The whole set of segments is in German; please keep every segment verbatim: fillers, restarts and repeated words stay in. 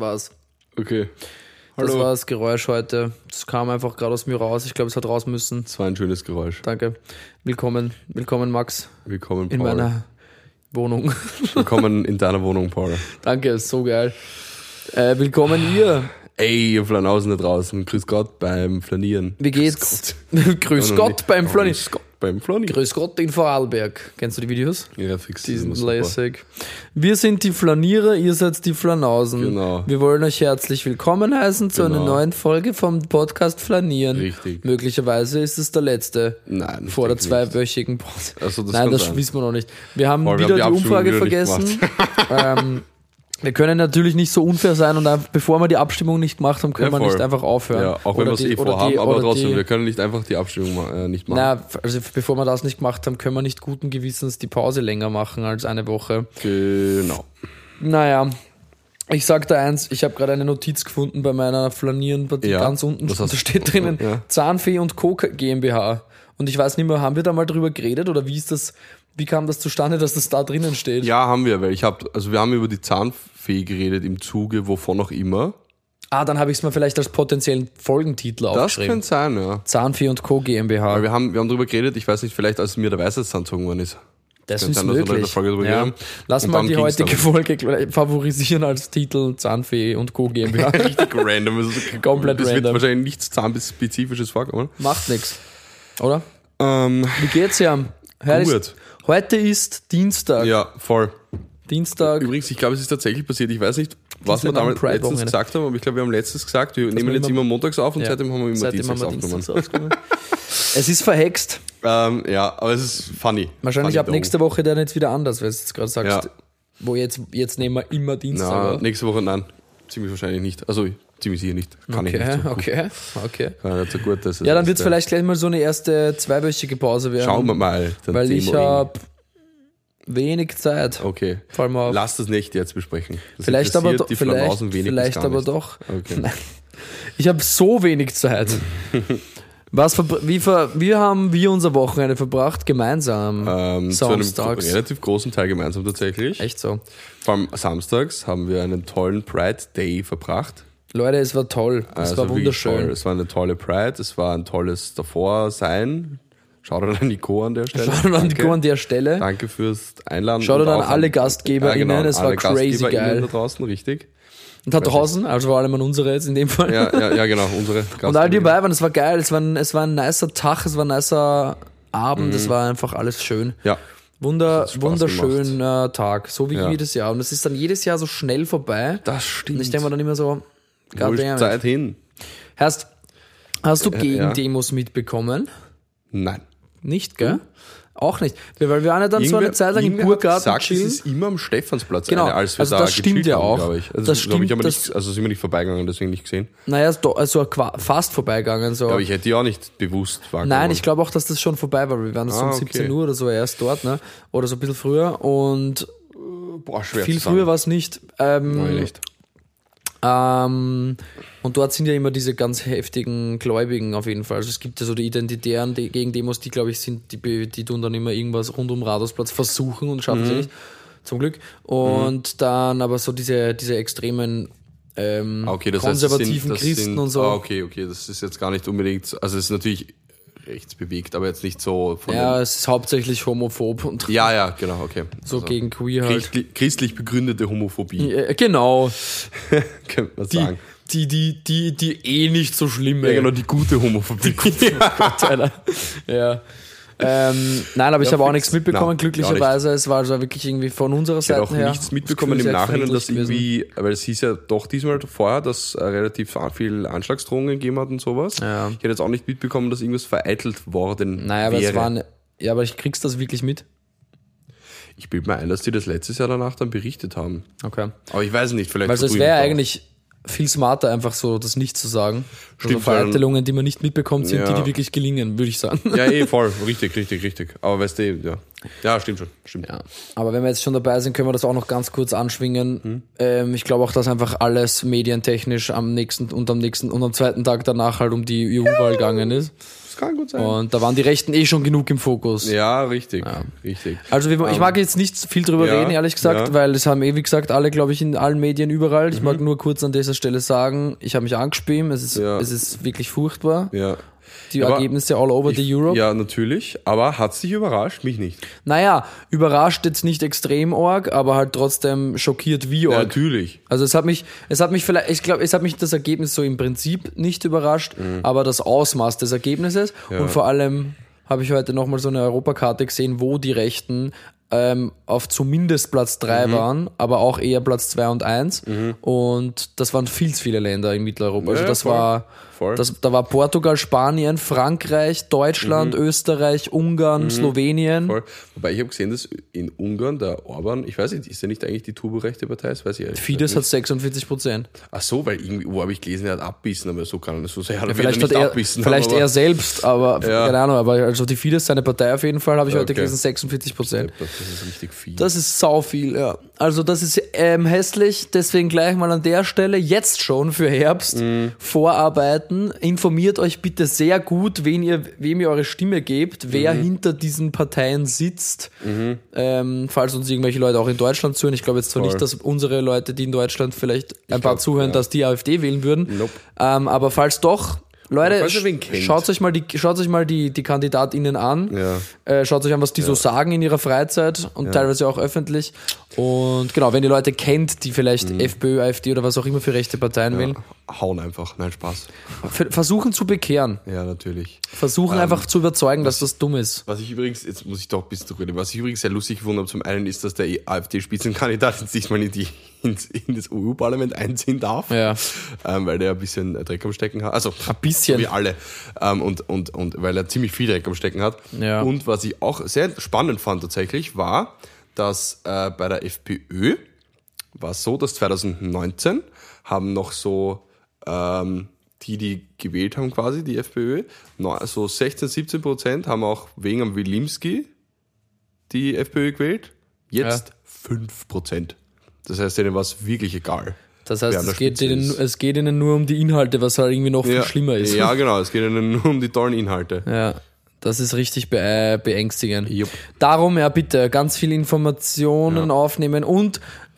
war's. Okay. Das Hallo. war das Geräusch heute. Das kam einfach gerade aus mir raus. Ich glaube, es hat raus müssen. Das war ein schönes Geräusch. Danke. Willkommen. Willkommen, Max. Willkommen, Paul. In meiner Wohnung. Willkommen in deiner Wohnung, Paul. Danke, ist so geil. Äh, willkommen ihr. Ey, ihr Flanausen da draußen. Grüß Gott beim Flanieren. Wie geht's? Grüß Gott, Grüß Gott beim Flanieren. Grüß Gott beim Flanieren. Grüß Gott in Vorarlberg. Kennst du die Videos? Ja, fix. Die sind lässig. Wir sind die Flanierer, ihr seid die Flanausen. Genau. Wir wollen euch herzlich willkommen heißen zu Genau. einer neuen Folge vom Podcast Flanieren. Richtig. Möglicherweise ist es der letzte. Nein. ich Vor der denke zweiwöchigen Pause. nicht. Also, das Nein, kann das sein. wissen wir noch nicht. Wir haben Paul, wir wieder haben die, die Umfrage Abstimmung wieder vergessen. nicht ähm, wir können natürlich nicht so unfair sein und einfach, bevor wir die Abstimmung nicht gemacht haben, können Ja, wir nicht voll. einfach aufhören. Ja, auch wenn wir es die- eh vorhaben, die- aber oder trotzdem, die- wir können nicht einfach die Abstimmung ma- äh, nicht machen. Na, also bevor wir das nicht gemacht haben, können wir nicht guten Gewissens die Pause länger machen als eine Woche. Genau. Naja, ich sag da eins, ich habe gerade eine Notiz gefunden bei meiner Flanieren-Partie Ja, ganz unten. was hast Da du- steht drinnen Ja. Zahnfee und Co. GmbH. Und ich weiß nicht mehr, haben wir da mal drüber geredet oder wie ist das, wie kam das zustande, dass das da drinnen steht? Ja, haben wir, weil ich habe, also wir haben über die Zahnfee geredet im Zuge, wovon auch immer. Ah, dann habe ich es mir vielleicht als potenziellen Folgentitel Das aufgeschrieben. könnte sein, ja. Zahnfee und Co. GmbH. Weil wir haben, wir haben drüber geredet, ich weiß nicht, vielleicht als mir der Weisheitszahn gezogen worden ist. Das könnte ist sein, dass wir da in der möglich. Folge drüber Ja. reden. Lass Und mal dann die ging's heutige darum. Folge gleich favorisieren als Titel Zahnfee und Co. GmbH. Richtig random. Also Komplett das random. wird wahrscheinlich nichts Zahnspezifisches vorkommen. Macht nix. Oder? Ähm, Wie geht's ja? Heute Gut. ist, heute ist Dienstag. ja, voll. Dienstag. Übrigens, ich glaube, es ist tatsächlich passiert. Ich weiß nicht, was wir Dienstag am damals letztens Pride-Wochenende. gesagt haben, aber ich glaube, wir haben letztens gesagt, wir nehmen wir jetzt immer- immer montags auf und Ja. seitdem haben wir immer Seitdem dienstags haben wir aufgenommen. Dienstags aufgenommen. Es ist verhext. Ähm, ja, aber es ist funny. Wahrscheinlich funny ab though. nächste Woche dann jetzt wieder anders, weil du jetzt gerade sagst, Ja. wo jetzt, jetzt nehmen wir immer Dienstag. Na, oder? nächste Woche, nein. Ziemlich wahrscheinlich nicht. Also, ziemlich sicher nicht. Kann ich Okay, nicht so gut. okay, okay. Kann nicht so gut. Das ist Ja, dann wird es der- vielleicht gleich mal so eine erste zweiwöchige Pause werden. Schauen wir mal. Dann Weil sehen ich wir ihn. habe wenig Zeit. Okay. Vor allem auf. Lass das nicht jetzt besprechen. Das Vielleicht aber, interessiert do, die vielleicht, Flanausen wenig bis vielleicht gar aber nicht. doch. Okay. Ich habe so wenig Zeit. Was verbr- wie, ver wie haben wir unser Wochenende verbracht? Gemeinsam. Ähm, zu einem Samstags. relativ großen Teil gemeinsam tatsächlich. Echt so. Vor allem samstags haben wir einen tollen Pride Day verbracht. Leute, es war toll. Es Also war wirklich wunderschön. Toll. Es war eine tolle Pride, es war ein tolles Davor-Sein. Schaut an Nico an der Stelle. Schaut an Danke. Nico an der Stelle. Danke fürs Einladen. Schaut und an auch alle GastgeberInnen, Ja, genau, es war alle crazy GastgeberInnen geil. da draußen, richtig. Und da draußen, also vor allem an unsere jetzt in dem Fall. Ja, ja, ja genau, unsere Und all die GastgeberInnen. dabei waren, es war geil, es war ein, es war ein nicer Tag, es war ein nicer Abend, Mhm. es war einfach alles schön. Ja, Wunder, Spaß wunderschöner Tag, so wie Ja. jedes Jahr. Und es ist dann jedes Jahr so schnell vorbei. das stimmt. Und ich denke mir dann immer so, Wo ist goddammit. Zeit hin? Hast, hast du Ja, Gegendemos mitbekommen? Nein. Nicht, gell? Auch nicht. Weil wir waren ja dann so eine Irgendwer- Zeit lang im irgendwer hat Burgarten gesagt, chillen. es ist immer am Stephansplatz Genau, eine, als wir also da das stimmt gechillt ja haben, auch. glaube ich. Also Das das stimmt, ich aber das- nicht, also sind wir nicht vorbeigegangen, deswegen nicht gesehen. Naja, ist doch- also qua- fast vorbeigegangen. So. Aber ich hätte die auch nicht bewusst wahrgenommen. Nein, ich glaube auch, dass das schon vorbei war. Wir waren so Ah, um okay. siebzehn Uhr oder so erst dort, ne? Oder so ein bisschen früher. Und Boah, schwer viel zu sagen. früher war es nicht. Ähm, Nein, nicht. Ähm, und dort sind ja immer diese ganz heftigen Gläubigen auf jeden Fall. Also es gibt ja so die Identitären die, gegen Demos, die glaube ich sind, die, be- die tun dann immer irgendwas rund um Rathausplatz versuchen und schaffen sie nicht. Zum Glück. Und dann aber so diese, diese extremen ähm, Ah, okay, das heißt, das konservativen sind, das Christen sind, und so. Ah, okay, okay, das ist jetzt gar nicht unbedingt, also es ist natürlich rechtsbewegt, aber jetzt nicht so von Ja, es ist hauptsächlich homophob und den, ja, ja, genau, okay. so Also gegen queer halt. christlich, christlich begründete Homophobie, Ja, genau. könnte man Die, sagen. die, die, die, die eh nicht so schlimme. Ja, genau, die gute Homophobie. Gott, Alter. Ja. Ähm, nein, aber ich Ja, habe auch fix. nichts mitbekommen, Nein, glücklicherweise. Es war also wirklich irgendwie von unserer Ich habe Seite auch her. nichts mitbekommen im sehr Nachhinein, dass friedlich gewesen. irgendwie, weil es hieß ja doch diesmal vorher, dass äh, relativ viel Anschlagsdrohungen gegeben hat und sowas. Ja. Ich hätte jetzt auch nicht mitbekommen, dass irgendwas vereitelt worden Naja, aber wäre. es waren. Ja, aber ich kriegst das wirklich mit? Ich bilde mir ein, dass die das letztes Jahr danach dann berichtet haben. Okay. Aber ich weiß nicht, vielleicht Also es verdrüben wäre sie auch. eigentlich viel smarter, einfach so das nicht zu sagen. Stimmt, also Vereitelungen, die man nicht mitbekommt, sind Ja. die, die wirklich gelingen, würde ich sagen. Ja, eh, voll. Richtig, richtig, richtig. Aber weißt du, ja. Ja, stimmt schon. Stimmt. Ja. Aber wenn wir jetzt schon dabei sind, können wir das auch noch ganz kurz anschwingen. Hm. Ähm, ich glaube auch, dass einfach alles medientechnisch am nächsten und am nächsten und am zweiten Tag danach halt um die E U-Wahl gegangen ist. das kann gut sein. Und da waren die Rechten eh schon genug im Fokus. Ja, richtig, ja. richtig. Also wir, ich mag jetzt nicht viel drüber ja, reden, ehrlich gesagt, ja. weil es haben eh, wie gesagt, alle, glaube ich, in allen Medien überall. Ich Mhm. mag nur kurz an dieser Stelle sagen, ich habe mich angespielt, es ist, Ja. es ist wirklich furchtbar. Ja. Die Aber Ergebnisse all over ich, the Europe. Ja, natürlich. Aber hat es dich überrascht? Mich nicht. Naja, überrascht jetzt nicht extrem arg, aber halt trotzdem schockiert wie Ja, arg. natürlich. Also es hat mich, es hat mich vielleicht, ich glaube, es hat mich das Ergebnis so im Prinzip nicht überrascht, Mhm. aber das Ausmaß des Ergebnisses Ja. und vor allem habe ich heute nochmal so eine Europakarte gesehen, wo die Rechten ähm, auf zumindest Platz drei Mhm. waren, aber auch eher Platz zwei und eins und das waren viel zu viele Länder in Mitteleuropa. Also Ja, das voll. war, Voll. das, da war Portugal, Spanien, Frankreich, Deutschland, Österreich, Ungarn, Slowenien. Voll. Wobei ich habe gesehen, dass in Ungarn der Orban, ich weiß nicht, ist er nicht eigentlich die turborechte Partei? Das weiß ich ehrlich Fidesz hat nicht. sechsundvierzig Prozent. Ach so, weil irgendwie, wo habe ich gelesen, er hat abbissen, aber so kann er so sehr. Ja, vielleicht hat er, abbissen, vielleicht aber, er selbst, aber Ja. keine Ahnung, aber also die Fidesz, seine Partei auf jeden Fall, habe ich heute Okay. gelesen, sechsundvierzig Prozent. Das ist richtig viel. Das ist sau viel, ja. Also das ist ähm, hässlich, deswegen gleich mal an der Stelle, jetzt schon für Herbst, Mhm. vorarbeiten. Informiert euch bitte sehr gut, wen ihr, wem ihr eure Stimme gebt, wer Mhm. hinter diesen Parteien sitzt. Ähm, falls uns irgendwelche Leute auch in Deutschland zuhören. Ich glaube jetzt zwar Voll. nicht, dass unsere Leute, die in Deutschland vielleicht ein paar glaub, zuhören, ja. dass die AfD wählen würden. Nope. Ähm, aber falls doch, Leute, falls ihr wen kennt. schaut euch mal die, schaut euch mal die, die KandidatInnen an. Ja. Äh, schaut euch an, was die so sagen in ihrer Freizeit und teilweise auch öffentlich. Und genau, wenn ihr Leute kennt, die vielleicht FPÖ, AfD oder was auch immer für rechte Parteien wählen, Hauen einfach, nein, Spaß. f- versuchen zu bekehren. Ja, natürlich. Versuchen Ähm, einfach zu überzeugen, dass das dumm ist. Was ich übrigens, jetzt muss ich doch ein bisschen zurückreden, was ich übrigens sehr lustig gefunden habe, zum einen ist, dass der AfD-Spitzenkandidat jetzt nicht mal in, die, ins, in das E U-Parlament einziehen darf, Ja. ähm, weil der ein bisschen Dreck am Stecken hat. Also Ein bisschen. wie alle. Ähm, und, und, und weil er ziemlich viel Dreck am Stecken hat. Ja. Und was ich auch sehr spannend fand tatsächlich, war, dass äh, bei der FPÖ war es so, dass zwanzig neunzehn haben noch so ähm, die, die gewählt haben quasi, die FPÖ, no, so sechzehn, siebzehn Prozent haben auch wegen am Wilimski die FPÖ gewählt. Jetzt Ja. fünf Prozent. Das heißt, denen war es wirklich egal. Das wer heißt, an der es geht, Spitze ihnen, ist. es geht ihnen nur um die Inhalte, was halt irgendwie noch viel Ja, schlimmer ist. Ja, genau. Es geht ihnen nur um die tollen Inhalte. Ja, das ist richtig be äh, beängstigend. Jupp. Darum, ja bitte, ganz viele Informationen Ja. aufnehmen und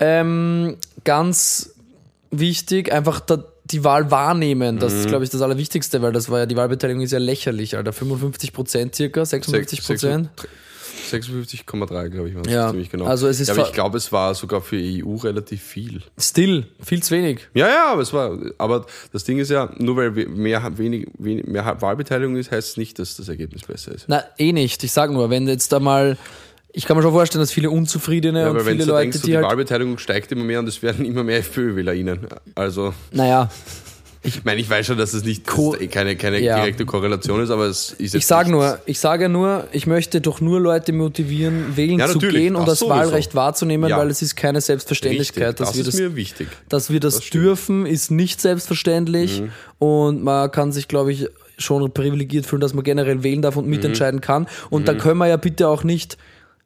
ähm, ganz wichtig, einfach da, die Wahl wahrnehmen. Das Mhm. ist, glaube ich, das Allerwichtigste, weil das war ja, die Wahlbeteiligung ist ja lächerlich, Alter. fünfundfünfzig Prozent circa, sechsundfünfzig Prozent. sechsundfünfzig Komma drei, glaube ich, war es Ja, ziemlich genau. also es ist ja, aber ver- ich glaube, es war sogar für E U relativ viel. Still, viel zu wenig. Ja, ja, aber es war, aber das Ding ist ja, nur weil we- mehr, wenig, wenig, mehr Wahlbeteiligung ist, heißt es nicht, dass das Ergebnis besser ist. Na, eh nicht. Ich sag nur, wenn jetzt da mal, ich kann mir schon vorstellen, dass viele Unzufriedene Ja, und aber wenn viele du Leute, denkst, so die die halt, Wahlbeteiligung steigt immer mehr und es werden immer mehr FPÖ-WählerInnen. Also, naja, ich meine, ich weiß schon, dass es nicht dass Co- es keine, keine Ja. direkte Korrelation ist, aber es ist jetzt ich sage nichts- nur, ich sage nur, ich möchte doch nur Leute motivieren, wählen Ja, zu natürlich, gehen und das das sowieso. Wahlrecht wahrzunehmen, Ja. weil es ist keine Selbstverständlichkeit, Richtig, dass das wir ist das, mir wichtig. dass wir das, Das stimmt. Mhm. dürfen, ist nicht selbstverständlich und man kann sich, glaube ich, schon privilegiert fühlen, dass man generell wählen darf und mitentscheiden Mhm. kann und dann können wir ja bitte auch nicht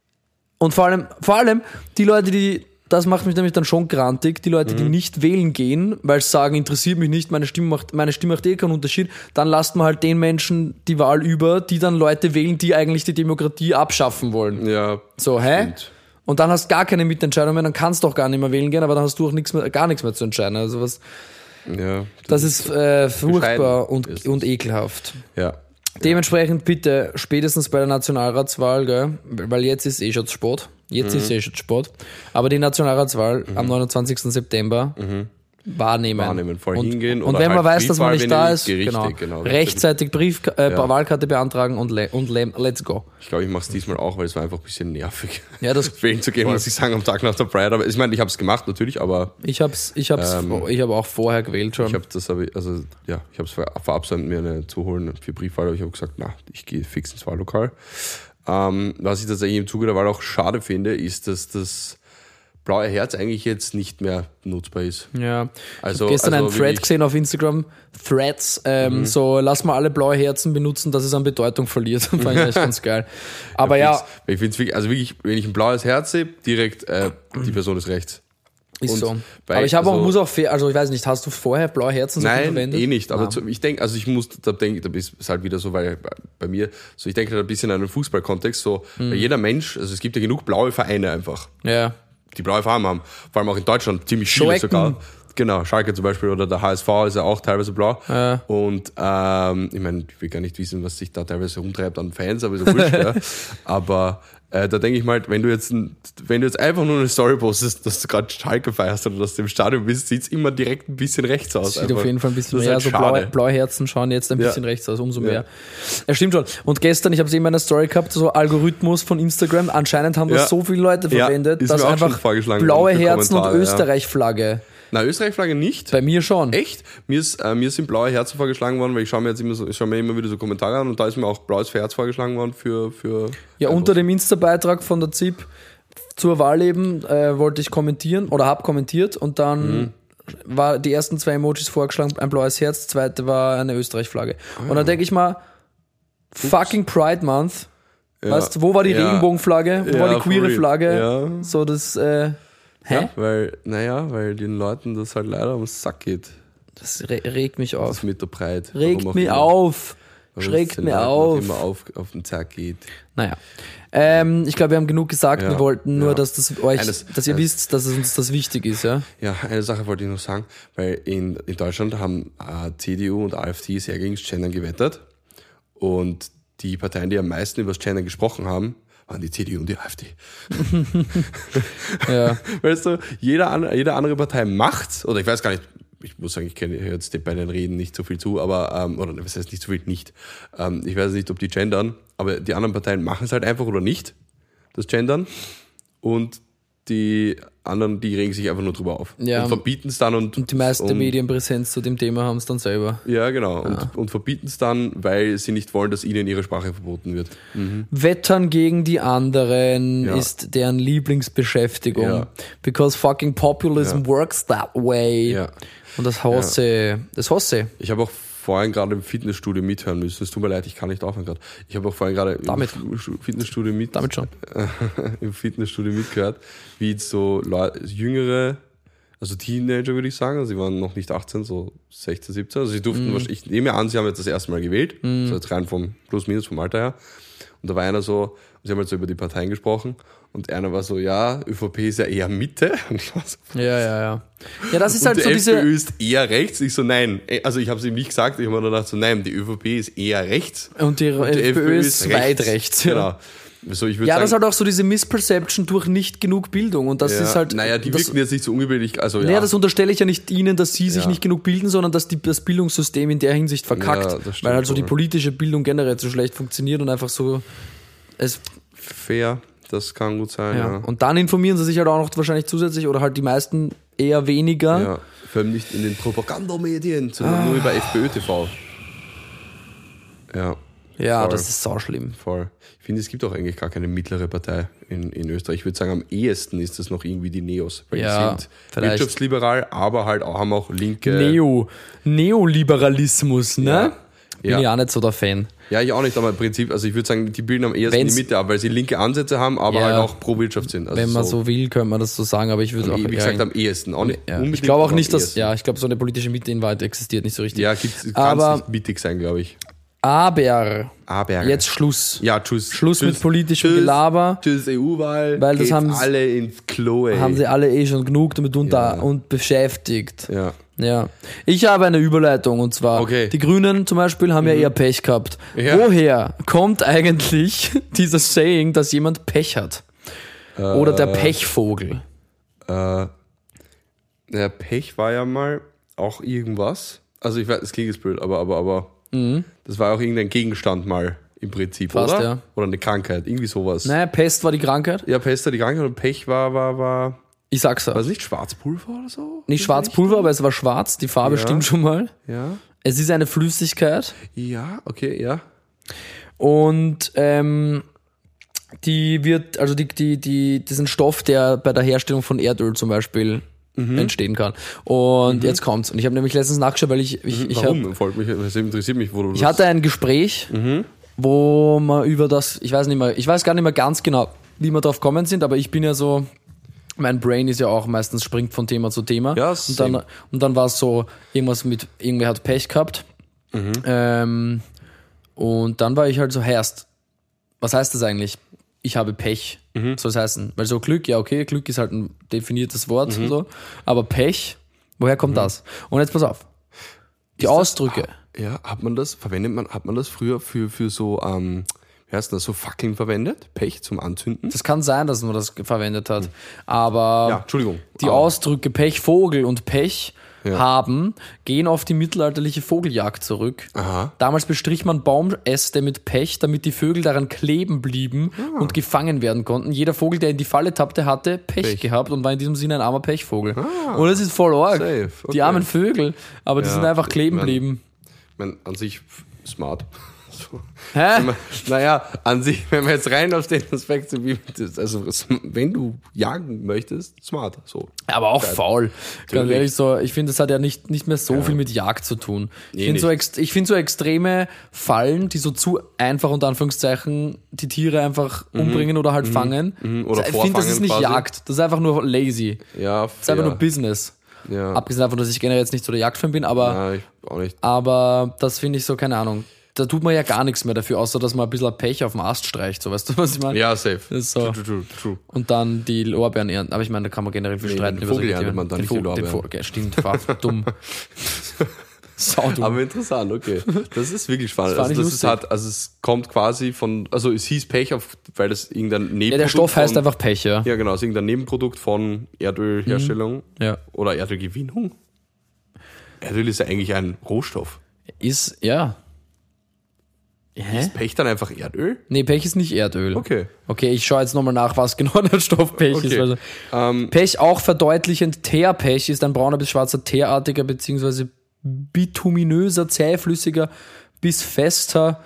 und vor allem, vor allem die Leute, die das macht mich nämlich dann schon grantig, die Leute, die Mhm. nicht wählen gehen, weil sie sagen, interessiert mich nicht, meine Stimme macht, meine Stimme macht eh keinen Unterschied, dann lasst man halt den Menschen die Wahl über, die dann Leute wählen, die eigentlich die Demokratie abschaffen wollen. Ja, So, hä? stimmt. Und dann hast du gar keine Mitentscheidung mehr, dann kannst du auch gar nicht mehr wählen gehen, aber dann hast du auch nichts mehr, gar nichts mehr zu entscheiden. Also was, Ja, das ist äh, furchtbar Bescheiden und, ist es. und ekelhaft. ja. Dementsprechend bitte spätestens bei der Nationalratswahl, gell, weil jetzt ist eh schon Sport. Jetzt Mhm. ist eh schon Sport. Aber die Nationalratswahl am neunundzwanzigsten September wahrnehmen. Wahrnehmen, voll und, hingehen Und oder wenn man halt weiß, dass man Briefwahl, nicht wenn da ihr ist, richtig, genau, genau. rechtzeitig Brief, äh, Ja. Wahlkarte beantragen und, le und le let's go. Ich glaube, ich mache es diesmal auch, weil es war einfach ein bisschen nervig, Ja, das- wählen zu gehen, muss ich sagen, am Tag nach der Pride. Aber ich meine, ich habe es gemacht natürlich, aber Ich hab's, ich hab's, Ähm, ich habe auch vorher gewählt schon. ich habe das, hab ich, also ja, ich habe es ver verabsäumt, mir eine zu holen für Briefwahl. Aber ich habe gesagt, na, ich gehe fix ins Wahllokal. Ähm, was ich tatsächlich im Zuge der Wahl auch schade finde, ist, dass das blaue Herz eigentlich jetzt nicht mehr nutzbar ist. Ja, Also- ich hab gestern also einen Thread wirklich- gesehen auf Instagram, Threads, ähm, so lass mal alle blaue Herzen benutzen, dass es an Bedeutung verliert. Fand ich echt ganz geil. Aber ja, Ich finde es wirklich, also wirklich, wenn ich ein blaues Herz sehe, direkt, äh, die Person ist rechts. Ist Und so. bei- Aber ich habe auch, also- muss auch fair, also ich weiß nicht, hast du vorher blaue Herzen so viel Nein, verwendet? eh nicht. Aber Nein. zu, ich denke, also ich muss, da denke da ist es halt wieder so, weil bei, bei mir, so ich denke halt ein bisschen an den Fußballkontext, so, Mhm. weil jeder Mensch, also es gibt ja genug blaue Vereine einfach, Ja. die blaue Farben haben. Vor allem auch in Deutschland ziemlich viele Schalke. sogar. Genau, Schalke zum Beispiel oder der H S V ist ja auch teilweise blau. Ja. Und ähm, ich meine, ich will gar nicht wissen, was sich da teilweise rumtreibt an Fans, aber ist ja wurscht, ja. Aber äh, da denke ich mal, wenn du jetzt ein, wenn du jetzt einfach nur eine Story postest, dass du gerade Schalke feierst oder dass du im Stadion bist, sieht's immer direkt ein bisschen rechts aus. Sieht einfach. auf jeden Fall ein bisschen Das ist mehr, halt so schade. blaue, blaue Herzen schauen jetzt ein Ja. bisschen rechts aus, umso Ja. mehr. Ja, stimmt schon. Und gestern, ich habe es eben in einer Story gehabt, so Algorithmus von Instagram, anscheinend haben das Ja. so viele Leute Ja, verwendet, ist dass mir auch schon einfach vorgeschlagen blaue worden für Herzen und Kommentare, ja. Österreich-Flagge. Na, Österreich-Flagge nicht. Bei mir schon. Echt? Mir, ist, äh, mir sind blaue Herzen vorgeschlagen worden, weil ich schaue mir jetzt immer so, ich schaue mir immer wieder so Kommentare an und da ist mir auch blaues Herz vorgeschlagen worden für, für Ja, unter dem Insta-Beitrag von der Z I P zur Wahl eben äh, wollte ich kommentieren oder hab kommentiert und dann Mhm. war die ersten zwei Emojis vorgeschlagen, ein blaues Herz, das zweite war eine Österreich-Flagge. Und dann denke ich mal, fucking Pride Month. Ja. Weißt du, wo war die Ja. Regenbogenflagge? Wo Ja, war die for queere real. Flagge? Ja. So das, äh, hä? Ja, weil, naja, weil den Leuten das halt leider am Sack geht. Das re regt mich auf. Das mit der Pride. Regt Warum auch mich immer. auf. Warum es Schreckt den mir Leuten auch auf. immer auf, auf den Sack geht. Naja. Ähm, ich glaube, wir haben genug gesagt. Ja. Wir wollten nur, Ja. dass das euch, Eines- dass ihr eines- wisst, dass es uns das wichtig ist, ja? Ja, eine Sache wollte ich noch sagen, weil in, in Deutschland haben äh, C D U und AfD sehr gegen das Gendern gewettet und die Parteien, die am meisten über das Gendern gesprochen haben, waren die C D U und die AfD. Ja. Weißt du, jeder, an- jede andere Partei macht's, oder ich weiß gar nicht, ich muss sagen, ich kenne höre jetzt bei den Reden nicht so viel zu, aber, ähm, oder was heißt nicht so viel, nicht. Ähm, ich weiß nicht, ob die gendern, aber die anderen Parteien machen es halt einfach oder nicht, das Gendern. Und die anderen, die regen sich einfach nur drüber auf. Ja. Und verbieten es dann und. Und die meiste und, Medienpräsenz zu dem Thema haben es dann selber. Ja, genau. Und, und verbieten es dann, weil sie nicht wollen, dass ihnen ihre Sprache verboten wird. Wettern gegen die anderen Ja. ist deren Lieblingsbeschäftigung. Ja. Because fucking populism Ja. works that way. Ja. Und das hasse, das hasse. Ich habe auch vorhin gerade im Fitnessstudio mithören müssen. Es tut mir leid, ich kann nicht aufhören gerade. Ich habe auch vorhin gerade Damit. im Fitnessstudio mit, Damit schon. im Fitnessstudio mitgehört, wie jetzt so Leute, jüngere, also Teenager würde ich sagen, also sie waren noch nicht achtzehn, so sechzehn, siebzehn, also sie durften, wahrscheinlich- ich nehme an, sie haben jetzt das erste Mal gewählt, so jetzt rein vom Plus Minus vom Alter her. Und da war einer so, sie haben halt so über die Parteien gesprochen und einer war so, ja, ÖVP ist ja eher Mitte. Und ich war so, Ja, ja, ja. Ja, das ist und halt die so diese. FPÖ ist eher rechts. Ich so, nein. Also ich habe es ihm nicht gesagt, ich habe mir nur gedacht so, nein, die ÖVP ist eher rechts. Und die, Und die FPÖ ist weit rechts. Ja, Genau. So, ich würde ja sagen, das ist halt auch so diese Misperception durch nicht genug Bildung. Und das ja, ist halt. naja, die das, wirken jetzt nicht so ungebildet. Also, Naja, ja. das unterstelle ich ja nicht ihnen, dass sie sich Ja. nicht genug bilden, sondern dass die, das Bildungssystem in der Hinsicht verkackt. Ja, das stimmt weil halt so die wohl. politische Bildung generell so schlecht funktioniert und einfach so. Es, Fair, das kann gut sein, ja. ja. Und dann informieren sie sich halt auch noch wahrscheinlich zusätzlich oder halt die meisten eher weniger. Ja, vor allem nicht in den Propagandamedien, sondern nur über FPÖ T V. Ja, Ja, Voll. das ist sauschlimm. voll. Ich finde, es gibt auch eigentlich gar keine mittlere Partei in, in Österreich. Ich würde sagen, am ehesten ist das noch irgendwie die Neos. Weil Ja, die sind vielleicht. wirtschaftsliberal, aber halt auch, haben auch linke... Neo, Neoliberalismus, ne? Ja. Bin Ja. ich auch nicht so der Fan. Ja, ich auch nicht, aber im Prinzip, also ich würde sagen, die bilden am ehesten Wenn's- die Mitte ab, weil sie linke Ansätze haben, aber Ja. halt auch pro Wirtschaft sind. Also Wenn man so will, könnte man das so sagen, aber ich würde auch. wie ja, gesagt, am ehesten. Auch nicht ja. unbedingt, Ich glaube auch aber nicht, am dass. ehesten. Ja, ich glaube, so eine politische Mitte in Wahrheit existiert nicht so richtig. Ja, gibt's, kann Aber- nicht mittig sein, glaube ich. Aber Aber jetzt Schluss. ja, tschüss. Schluss tschüss. mit politischem Tschüss. Gelaber. Tschüss E U-Wahl. Weil das Geht's haben- alle ins Klo, ey. Haben sie alle eh schon genug damit unter Ja. und beschäftigt. Ja. Ja. Ich habe eine Überleitung und zwar, Okay. die Grünen zum Beispiel haben ja eher Pech gehabt. Ja. Woher kommt eigentlich dieses Saying, dass jemand Pech hat? Oder der Pechvogel? Äh, der Pech war ja mal auch irgendwas. Also ich weiß, das klingt jetzt blöd, aber, aber, aber das war auch irgendein Gegenstand mal im Prinzip, Fast, oder? ja. Oder eine Krankheit, irgendwie sowas. Naja, Pest war die Krankheit. Ja, Pest war die Krankheit und Pech war, war, war, Ich sag's ja. war es nicht Schwarzpulver oder so? Nicht Schwarzpulver, aber es war schwarz. Die Farbe Ja. stimmt schon mal. Ja. Es ist eine Flüssigkeit Ja, okay, ja. und ähm, die wird, also die, die, die, das ist ein Stoff, der bei der Herstellung von Erdöl zum Beispiel Mhm. entstehen kann. Und jetzt kommt's. Und ich habe nämlich letztens nachgeschaut, weil ich, ich, ich, hab, Warum? Folgt mich, das interessiert mich, wo du ich hatte ein Gespräch, Mhm. wo man über das, ich weiß nicht mehr, ich weiß gar nicht mehr ganz genau, wie wir drauf gekommen sind, aber ich bin ja so mein Brain ist ja auch meistens springt von Thema zu Thema. Ja, und dann, und dann war es so, irgendwas mit, irgendwer hat Pech gehabt. Mhm. Ähm, und dann war ich halt so, heißt, was heißt das eigentlich? Ich habe Pech, mhm. soll es heißen. Weil so Glück, ja okay, Glück ist halt ein definiertes Wort, mhm. so, aber Pech, woher kommt mhm. das? Und jetzt pass auf, die ist Ausdrücke. Das, ja, hat man das, verwendet man, hat man das früher für, für so, ähm, wie heißt das, so Fackeln verwendet? Pech zum Anzünden? Das kann sein, dass man das verwendet hat. Aber ja, Entschuldigung. die aber. Ausdrücke Pech, Vogel und Pech ja. haben, gehen auf die mittelalterliche Vogeljagd zurück. Aha. Damals bestrich man Baumäste mit Pech, damit die Vögel daran kleben blieben ah. und gefangen werden konnten. Jeder Vogel, der in die Falle tappte, hatte Pech, Pech. gehabt und war in diesem Sinne ein armer Pechvogel. Ah. Und das ist voll arg. Okay. Die armen Vögel, aber die ja. sind einfach kleben blieben. Ich meine, an sich smart. So. Hä? Man, naja, an sich, wenn man jetzt rein auf den Aspekt, wie das, also wenn du jagen möchtest, smart. So. Aber auch faul. Ganz ehrlich, so, ich finde, das hat ja nicht, nicht mehr so ja. viel mit Jagd zu tun. Nee, ich finde so, ext, ich find so extreme Fallen, die so zu einfach unter Anführungszeichen die Tiere einfach mhm. umbringen oder halt mhm. fangen. Mhm. Oder ich finde, das ist nicht quasi. Jagd. Das ist einfach nur lazy. Ja, das ist einfach nur Business. Ja. Abgesehen davon, dass ich generell jetzt nicht so der Jagdfan bin, aber, ja, ich auch nicht. aber das finde ich so, keine Ahnung. Da tut man ja gar nichts mehr dafür, außer dass man ein bisschen Pech auf dem Ast streicht. So, weißt du, was ich meine? Ja, safe. Das ist so. True, true, true. Und dann die Lorbeeren ernten. Aber ich meine, da kann man generell viel nee, streiten. Den Vogel erntet man dann nicht die Lorbeeren. Okay, stimmt, war dumm. Saudumm. Aber interessant, okay. Das ist wirklich spannend. Das also, das ist halt, also es kommt quasi von, also es hieß Pech, auf, weil das irgendein Nebenprodukt Ja, der Stoff von, heißt einfach Pech, ja. Ja, genau, es ist irgendein Nebenprodukt von Erdölherstellung mhm. ja. oder Erdölgewinnung. Erdöl ist ja eigentlich ein Rohstoff. Ist, ja. Hä? Ist Pech dann einfach Erdöl? Nee, Pech ist nicht Erdöl. Okay. Okay, ich schaue jetzt nochmal nach, was genau der Stoff Pech okay. ist. Also ähm, Pech auch verdeutlichend. Teerpech ist ein brauner bis schwarzer teerartiger bzw. bituminöser, zähflüssiger bis fester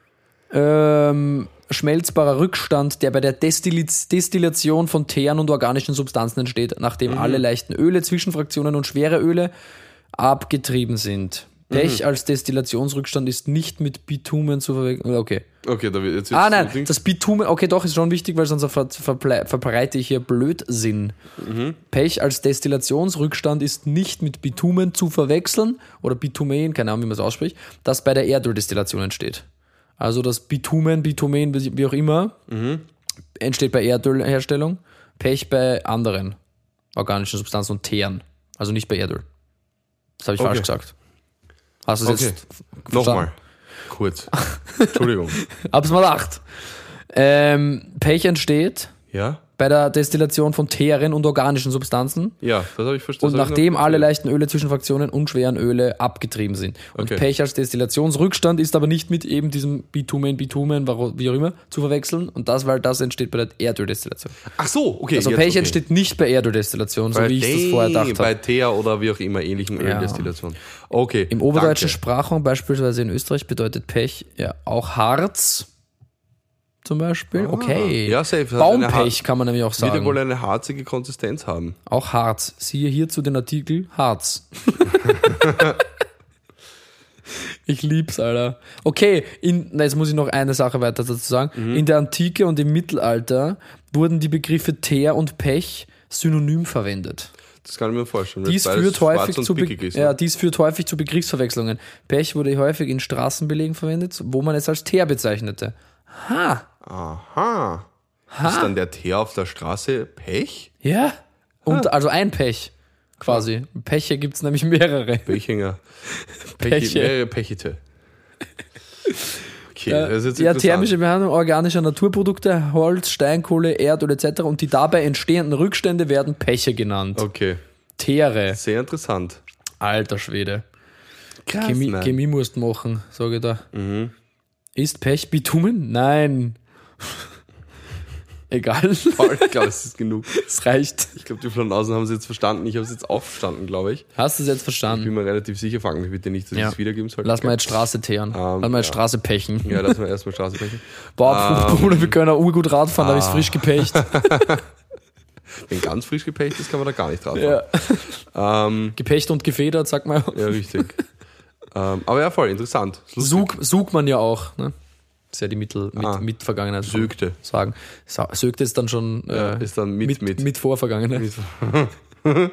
ähm, schmelzbarer Rückstand, der bei der Destilli- Destillation von Teeren und organischen Substanzen entsteht, nachdem mhm. alle leichten Öle, Zwischenfraktionen und schwere Öle abgetrieben sind. Pech mhm. als Destillationsrückstand ist nicht mit Bitumen zu verwechseln. Okay. Okay, da wird jetzt. Ah, nein, so das Bitumen, okay, doch, ist schon wichtig, weil sonst ver- ver- verbreite ich hier Blödsinn. Mhm. Pech als Destillationsrückstand ist nicht mit Bitumen zu verwechseln oder Bitumen, keine Ahnung, wie man es ausspricht, das bei der Erdöldestillation entsteht. Also das Bitumen, Bitumen, wie auch immer, mhm. entsteht bei Erdölherstellung. Pech bei anderen organischen Substanzen und Teeren. Also nicht bei Erdöl. Das habe ich okay. falsch gesagt. Hast du es okay. jetzt Nochmal. Kurz. Entschuldigung. Hab's mal gedacht. Ähm, Pech entsteht ja? bei der Destillation von Teeren und organischen Substanzen. Ja, das habe ich verstanden. Und nachdem alle leichten Öle, Zwischenfraktionen und schweren Öle abgetrieben sind. Und okay. Pech als Destillationsrückstand ist aber nicht mit eben diesem Bitumen, Bitumen, wie auch immer, zu verwechseln. Und das, weil das entsteht bei der Erdöldestillation. Ach so, okay. Also jetzt, Pech okay. entsteht nicht bei Erdöldestillation, so wie ich das vorher dachte. Bei Teer oder wie auch immer ähnlichen ja. Öldestillation. Okay. Im oberdeutschen danke. Sprachraum, beispielsweise in Österreich, bedeutet Pech ja auch Harz. Zum Beispiel. Ah, okay. Ja, safe. Baumpech kann man nämlich auch sagen. Wird wohl eine harzige Konsistenz haben. Auch Harz. Siehe hierzu den Artikel Harz. Ich lieb's, Alter. Okay, in, na, jetzt muss ich noch eine Sache weiter dazu sagen. Mhm. In der Antike und im Mittelalter wurden die Begriffe Teer und Pech synonym verwendet. Das kann ich mir vorstellen. Dies führt, häufig zu Be- ist, ja, dies führt häufig zu Begriffsverwechslungen. Pech wurde häufig in Straßenbelegen verwendet, wo man es als Teer bezeichnete. Ha! Aha. Ha. Ist dann der Teer auf der Straße Pech? Ja. Und ha. also ein Pech quasi. Ha. Peche gibt es nämlich mehrere. Pechinger. Peche. Mehrere Pechete. Okay, ja, das ist jetzt ja, thermische Behandlung organischer Naturprodukte, Holz, Steinkohle, Erdöl et cetera und die dabei entstehenden Rückstände werden Peche genannt. Okay. Teere. Sehr interessant. Alter Schwede. Krass, Chemie, Chemie musst machen, sage ich da. Mhm. Ist Pech Bitumen? Nein. Egal. Ich glaube, es ist genug. Es reicht. Ich glaube, die Flanasen haben es jetzt verstanden. Ich habe es jetzt auch verstanden, glaube ich. Hast du es jetzt verstanden? Ich bin mir relativ sicher. Frag mich bitte nicht, dass ja. ich es wiedergeben soll. Lass mal jetzt Straße teeren. Um, lass mal jetzt ja. Straße pechen. Ja, lass mal erstmal Straße pechen. Boah, um, Bruder, wir können auch urgut Radfahren, ah. da habe ich frisch gepecht. Wenn ganz frisch gepecht ist, kann man da gar nicht Radfahren. Ja. Ähm, gepecht und gefedert, sag mal. Ja, richtig. ähm, aber ja, voll interessant. Sug, sucht man ja auch, ne? Das ist ja die Mittel, mit, Ah. Mitvergangenheit. Sögte. Sagen. Sa- Sögte ist dann schon äh, Ja, ist dann mit, mit, mit. mit Vorvergangenheit. Mit.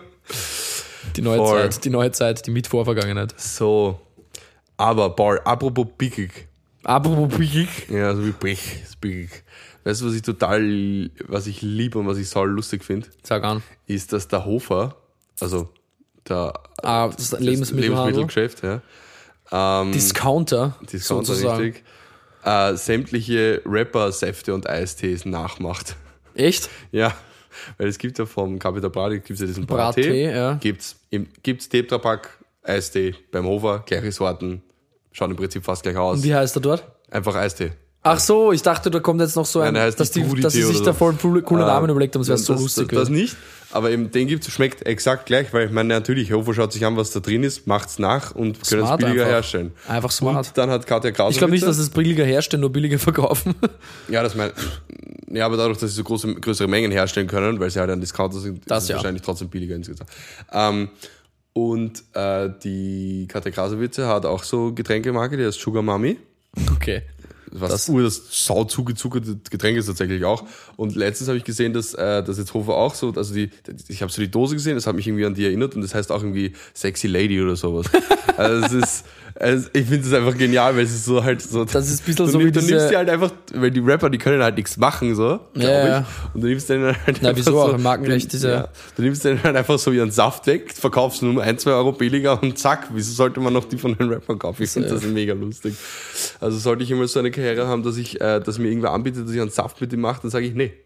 Die neue Voll. Zeit, die neue Zeit, die mit Vorvergangenheit. So. Aber, Paul, apropos pickig. Apropos Big. Ja, so wie Brech, ist pickig. Weißt du, was ich total, was ich liebe und was ich sau lustig finde? Sag an. Ist, dass der Hofer, also der Ah, das das Lebensmittelhandel. Lebensmittelgeschäft, ja. Ähm, Discounter, Discounter, sozusagen. richtig. Äh, sämtliche Rapper-Säfte und Eistees nachmacht. Echt? Ja, weil es gibt ja vom Capital Bra, gibt es ja diesen Brattee, Brattee. ja. Gibt's, im, gibt's Tetrapack, Eistee beim Hofer, gleiche Sorten, schaut im Prinzip fast gleich aus. Wie heißt er dort? Einfach Eistee. Ach so, ich dachte, da kommt jetzt noch so ein, Nein, der heißt dass, die, nicht Brudi dass sie Tee sich oder da so. voll coole, coole Namen Ah, überlegt haben, es wäre so das, lustig. Das, das nicht, aber eben den gibt's, schmeckt exakt gleich, weil ich meine, natürlich, Hofer schaut sich an, was da drin ist, macht's nach und können es Smart billiger einfach. herstellen. Einfach smart. Und dann hat Katja Krasowitz. Ich glaube nicht, dass es billiger herstellen, nur billiger verkaufen. Ja, das mein, ja, aber dadurch, dass sie so große, größere Mengen herstellen können, weil sie halt ein Discounter sind, Das ist es ja. wahrscheinlich trotzdem billiger insgesamt. Ähm, und äh, die Katja Krasowitze hat auch so Getränkemarke, die heißt Sugar Mami. Okay. Was Das- das, ur das sau zugezuckerte Getränk ist tatsächlich auch. Und letztens habe ich gesehen, dass, äh, dass jetzt Hofer auch so, also die, ich habe so die Dose gesehen, das hat mich irgendwie an die erinnert und das heißt auch irgendwie Sexy Lady oder sowas. Also es ist, also ich finde es einfach genial, weil es ist so halt so. Das ist ein bisschen du so nimm- wie Du diese- nimmst die halt einfach, weil die Rapper, die können halt nichts machen, so, glaube Ja, ich. ja. Und du nimmst denen halt Na, einfach wieso so, auch? Im Markenrecht den- ist ja- ja. Du nimmst denen halt einfach so ihren Saft weg, verkaufst nur ein, zwei Euro billiger und zack, wieso sollte man noch die von den Rappern kaufen? Ich finde das mega lustig. Also sollte ich immer so eine Karriere haben, dass ich, äh, dass mir irgendwer anbietet, dass ich einen Saft mit ihm mache, dann sage ich nee.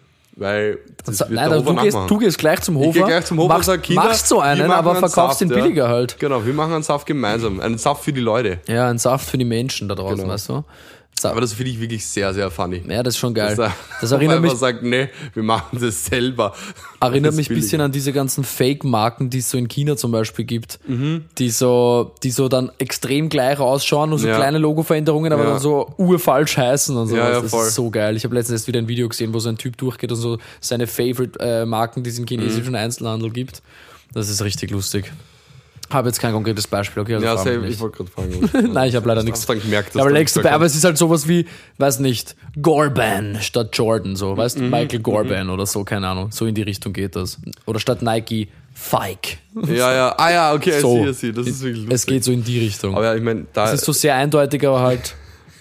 Weil das wird Nein, der du, Hofer gehst, nachmachen. du gehst gleich zum Ich Hofer, gehe gleich zum Hofer und machst, sag, Kinder, machst so wir einen, machen aber einen verkaufst Saft, den ja. billiger halt. Genau, wir machen einen Saft gemeinsam. Einen Saft für die Leute. Ja, ein Saft für die Menschen da draußen, Genau. weißt du? Sa- Aber das finde ich wirklich sehr, sehr funny. Ja, das ist schon geil. Dass der Das Hofer erinnert mich, einfach sagt, nee, wir machen das selber. erinnert Das ist mich ein bisschen billiger. an diese ganzen Fake-Marken, die es so in China zum Beispiel gibt, Mhm. die so, die so dann extrem gleich ausschauen und so Ja. kleine Logo-Veränderungen, aber Ja. dann so urfalsch heißen und so. Ja, ja, das voll. ist so geil. Ich habe letztens erst wieder ein Video gesehen, wo so ein Typ durchgeht und so seine Favorite-Marken, die es im chinesischen Mhm. Einzelhandel gibt. Das ist richtig lustig. Habe jetzt kein konkretes Beispiel, okay? Also Ja, frag mich safe, nicht. ich wollte gerade fragen. Nein, ich habe leider Ich nichts. hab's dann gemerkt, dass aber, du nächste, gesagt aber hast. es ist halt sowas wie, weiß nicht, Gorban statt Jordan, so, weißt du, Michael Gorban oder so, keine Ahnung, so in die Richtung geht das. Oder statt Nike, Fike. Ja, ja, ah ja, okay, So. I see, I see. Das ist wirklich lustig. Es geht so in die Richtung. Aber ja, ich meine, da, Es ist so sehr eindeutig, aber halt,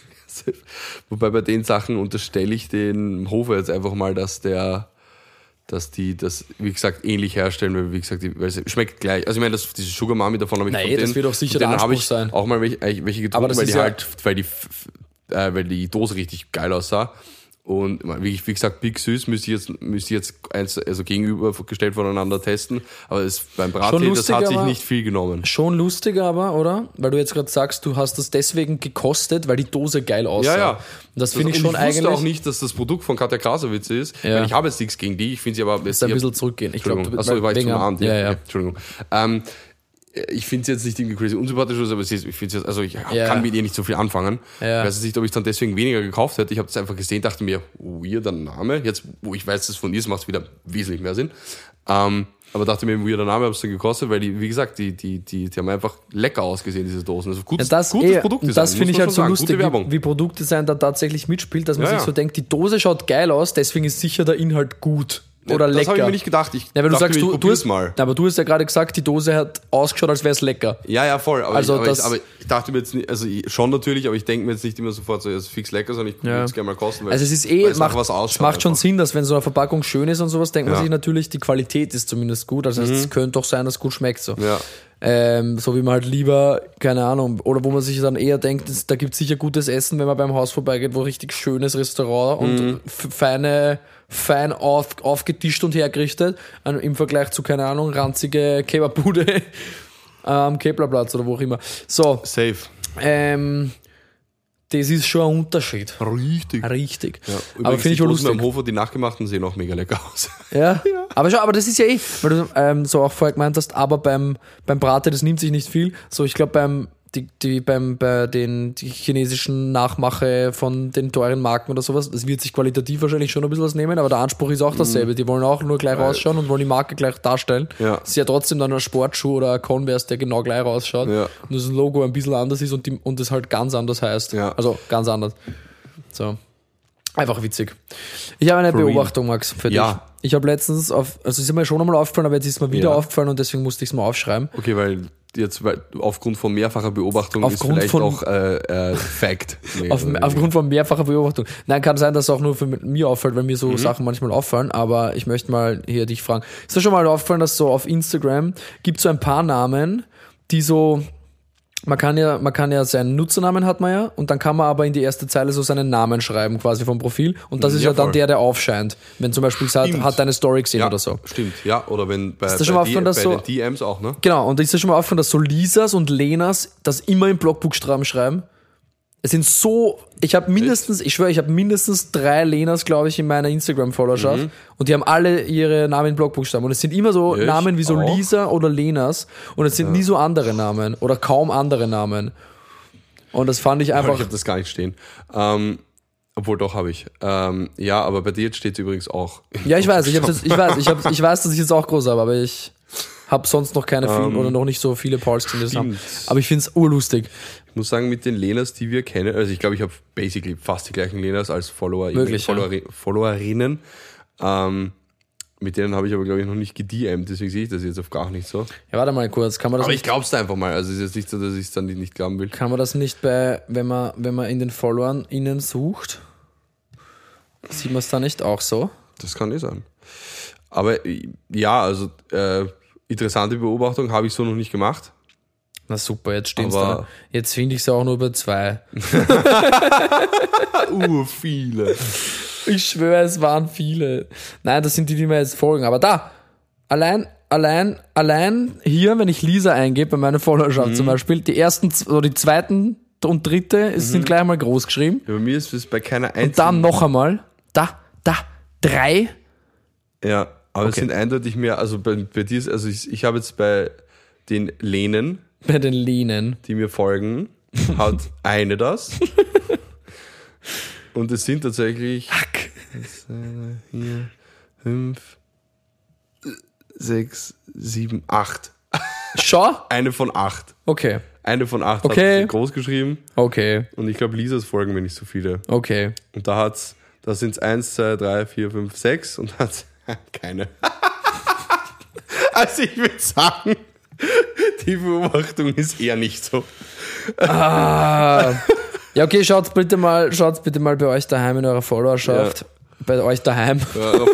wobei bei den Sachen unterstelle ich den Hofer jetzt einfach mal, dass der, dass die das, wie gesagt, ähnlich herstellen, weil, wie gesagt, die, weil es schmeckt gleich. Also ich meine, das, diese Sugar Mami, davon habe ich Nein, von das denen, wird auch sicher von der denen habe Anspruch ich sein. auch mal welche, äh, welche Aber getrunken, das weil ist die ja- halt, weil die, f- f- äh, weil die Dose richtig geil aussah. Und wie, wie gesagt, Big Süß müsste ich jetzt, müsste ich jetzt eins, also gegenübergestellt voneinander testen. Aber es, beim Brattee, das lustig, hat sich aber- nicht viel genommen. schon lustiger aber, oder? Weil du jetzt gerade sagst, du hast das deswegen gekostet, weil die Dose geil aussah. Ja, ja. Und das finde ich und schon ich wusste eigentlich, auch nicht, dass das Produkt von Katja Krasowitz ist. Ja. Weil ich habe jetzt nichts gegen die. Ich finde sie aber... muss ein bisschen zurückgehen. Ich glaube, Entschuldigung. Achso, ich war jetzt wegen- zu nah an dir. ja, ja. Okay, Entschuldigung. Ähm, ich finde sie jetzt nicht irgendwie crazy unsympathisch, oder so, aber sie ist, ich finde jetzt, also ich Ja. kann mit ihr nicht so viel anfangen. Ja. Ich weiß jetzt nicht, ob ich dann deswegen weniger gekauft hätte. Ich habe das einfach gesehen, dachte mir, weirder Name. Jetzt, wo ich weiß, dass es von ihr ist, macht es wieder wesentlich mehr Sinn. Ähm, aber dachte mir, weirder Name, habe es dann gekostet, weil die, wie gesagt, die, die, die, die haben einfach lecker ausgesehen, diese Dosen. Also gutes, Ja, das gutes eh, Produktdesign. das muss finde ich man halt schon so sagen. lustig, Gute Werbung. wie, wie Produktdesign da tatsächlich mitspielt, dass man Ja, sich ja. so denkt, die Dose schaut geil aus, deswegen ist sicher der Inhalt gut oder das lecker. habe ich mir nicht gedacht. Ich Ja, weil du dachte sagst, mir, ich du, du, probier's hast, mal. aber du hast ja gerade gesagt, die Dose hat ausgeschaut, als wäre es lecker. Ja, ja, voll. Aber, Also ich, aber, das- ich, aber ich dachte mir jetzt nicht, also ich, schon natürlich, aber ich denke mir jetzt nicht immer sofort so, es ist fix lecker, sondern ich Ja. würde es gerne mal kosten, weil, Also es ist eh, weil es nach macht, was es ausschaut. macht schon einfach. Sinn, dass wenn so eine Verpackung schön ist und sowas, denkt man Ja. sich natürlich, die Qualität ist zumindest gut. Also es könnte doch sein, dass es gut schmeckt. So. Ja. Ähm, so wie man halt lieber, keine Ahnung, oder wo man sich dann eher denkt, das, da gibt es sicher gutes Essen, wenn man beim Haus vorbeigeht, wo richtig schönes Restaurant und f- feine, fein auf, aufgetischt und hergerichtet, an, im Vergleich zu, keine Ahnung, ranzige Kebabbude am Keplerplatz oder wo auch immer. So, Safe. ähm, das ist schon ein Unterschied. Richtig. Richtig. Ja, Aber finde ich auch lustig. Am Hofer, die nachgemachten, sehen auch mega lecker aus. Ja, aber schau, aber das ist ja eh, weil du ähm, so auch vorher gemeint hast, aber beim, beim Braten, das nimmt sich nicht viel. So, ich glaube, beim, die, die, beim, bei den die chinesischen Nachmache von den teuren Marken oder sowas, das wird sich qualitativ wahrscheinlich schon ein bisschen was nehmen, aber der Anspruch ist auch dasselbe. Die wollen auch nur gleich rausschauen und wollen die Marke gleich darstellen. Ja. Es ist ja trotzdem dann ein Sportschuh oder ein Converse, der genau gleich rausschaut. Ja. Und das Logo ein bisschen anders ist und, die, und das halt ganz anders heißt. Ja. Also ganz anders. So. Einfach witzig. Ich habe eine For real. Beobachtung, Max, für Ja. dich. Ich habe letztens auf, also es ist mir schon einmal aufgefallen, aber jetzt ist mir wieder Ja. aufgefallen und deswegen musste ich es mal aufschreiben. Okay, weil jetzt weil aufgrund von mehrfacher Beobachtung Aufgrund ist vielleicht von- auch äh, äh, Fact. Nee, Auf, oder aufgrund von mehrfacher Beobachtung. Nein, kann sein, dass es auch nur für mir auffällt, weil mir Mhm. so Sachen manchmal auffallen, aber ich möchte mal hier dich fragen. Ist dir schon mal aufgefallen, dass so auf Instagram gibt so ein paar Namen, die so, man kann ja, man kann ja seinen Nutzernamen hat man ja und dann kann man aber in die erste Zeile so seinen Namen schreiben quasi vom Profil und das ist ja, Ja, dann voll. der, der aufscheint. Wenn zum Beispiel sagt, Stimmt. hat deine Story gesehen ja, oder so. Stimmt, ja. Oder wenn bei, dir bei, schon mal D- aufgefallen, dass bei so- den D Ms auch, ne? Genau, und ist dir schon mal aufgefallen, dass so Lisas und Lenas das immer in Blockbuchstaben schreiben? Es sind so, ich habe mindestens, ich schwöre, ich habe mindestens drei Lenas, glaube ich, in meiner Instagram-Followerschaft und die haben alle ihre Namen in Blockbuchstaben und es sind immer so Ja, ich Namen wie so auch. Lisa oder Lenas und es sind nie so andere Namen oder kaum andere Namen. Und das fand ich Aber einfach, ich habe das gar nicht stehen. Ähm, obwohl, doch habe ich. Ähm, ja, aber bei dir jetzt steht es übrigens auch. ja, ich weiß, ich, hab's jetzt, ich weiß, ich, hab, ich weiß, dass ich jetzt auch groß habe, aber ich habe sonst noch keine vielen oder noch nicht so viele Pauls gesehen, die das haben. stimmt. Aber ich finde es urlustig. Ich muss sagen, mit den Lenas, die wir kennen, also ich glaube, ich habe basically fast die gleichen Lenas als Follower, Wirklich, ja. Follower, Followerinnen. Ähm, mit denen habe ich aber, glaube ich, noch nicht gediemt, deswegen sehe ich das jetzt auf gar nicht so. Ja, warte mal kurz, kann man das Aber nicht ich glaube es einfach mal. Also es ist jetzt nicht so, dass ich es dann nicht glauben will. Kann man das nicht bei, wenn man, wenn man in den Followern innen sucht, sieht man es da nicht auch so? Das kann eh sein. Aber äh, ja, also äh, interessante Beobachtung habe ich so noch nicht gemacht. Na super, jetzt steht's Aber- da. Jetzt finde ich es auch nur bei zwei. Uh, viele. Ich schwöre, es waren viele. Nein, das sind die, die mir jetzt folgen. Aber da, allein, allein, allein hier, wenn ich Lisa eingebe bei meiner Followerschaft zum Beispiel, die ersten z- oder die zweiten und dritte es sind gleich mal groß geschrieben. Ja, bei mir ist es bei keiner einzigen. Und dann noch einmal, da, da, drei. Ja, aber es Okay. sind eindeutig mehr. Also bei, bei dir ist, also ich, ich habe jetzt bei den Lenen, Bei den Lehnen. die mir folgen, hat eine das. Und es sind tatsächlich vier, fünf, sechs, sieben, acht. Schau. Eine von acht. Okay, Eine von acht Okay. hat sie groß geschrieben. okay, Und ich glaube, Lisas folgen mir nicht so viele. okay. Und da hat's, da sind es eins, zwei, drei, vier, fünf, sechs und hat keine. Also ich würde sagen, die Beobachtung ist eher nicht so. Ah. Ja, okay, schaut bitte mal, schaut bitte mal bei euch daheim in eurer Followerschaft. Bei euch daheim.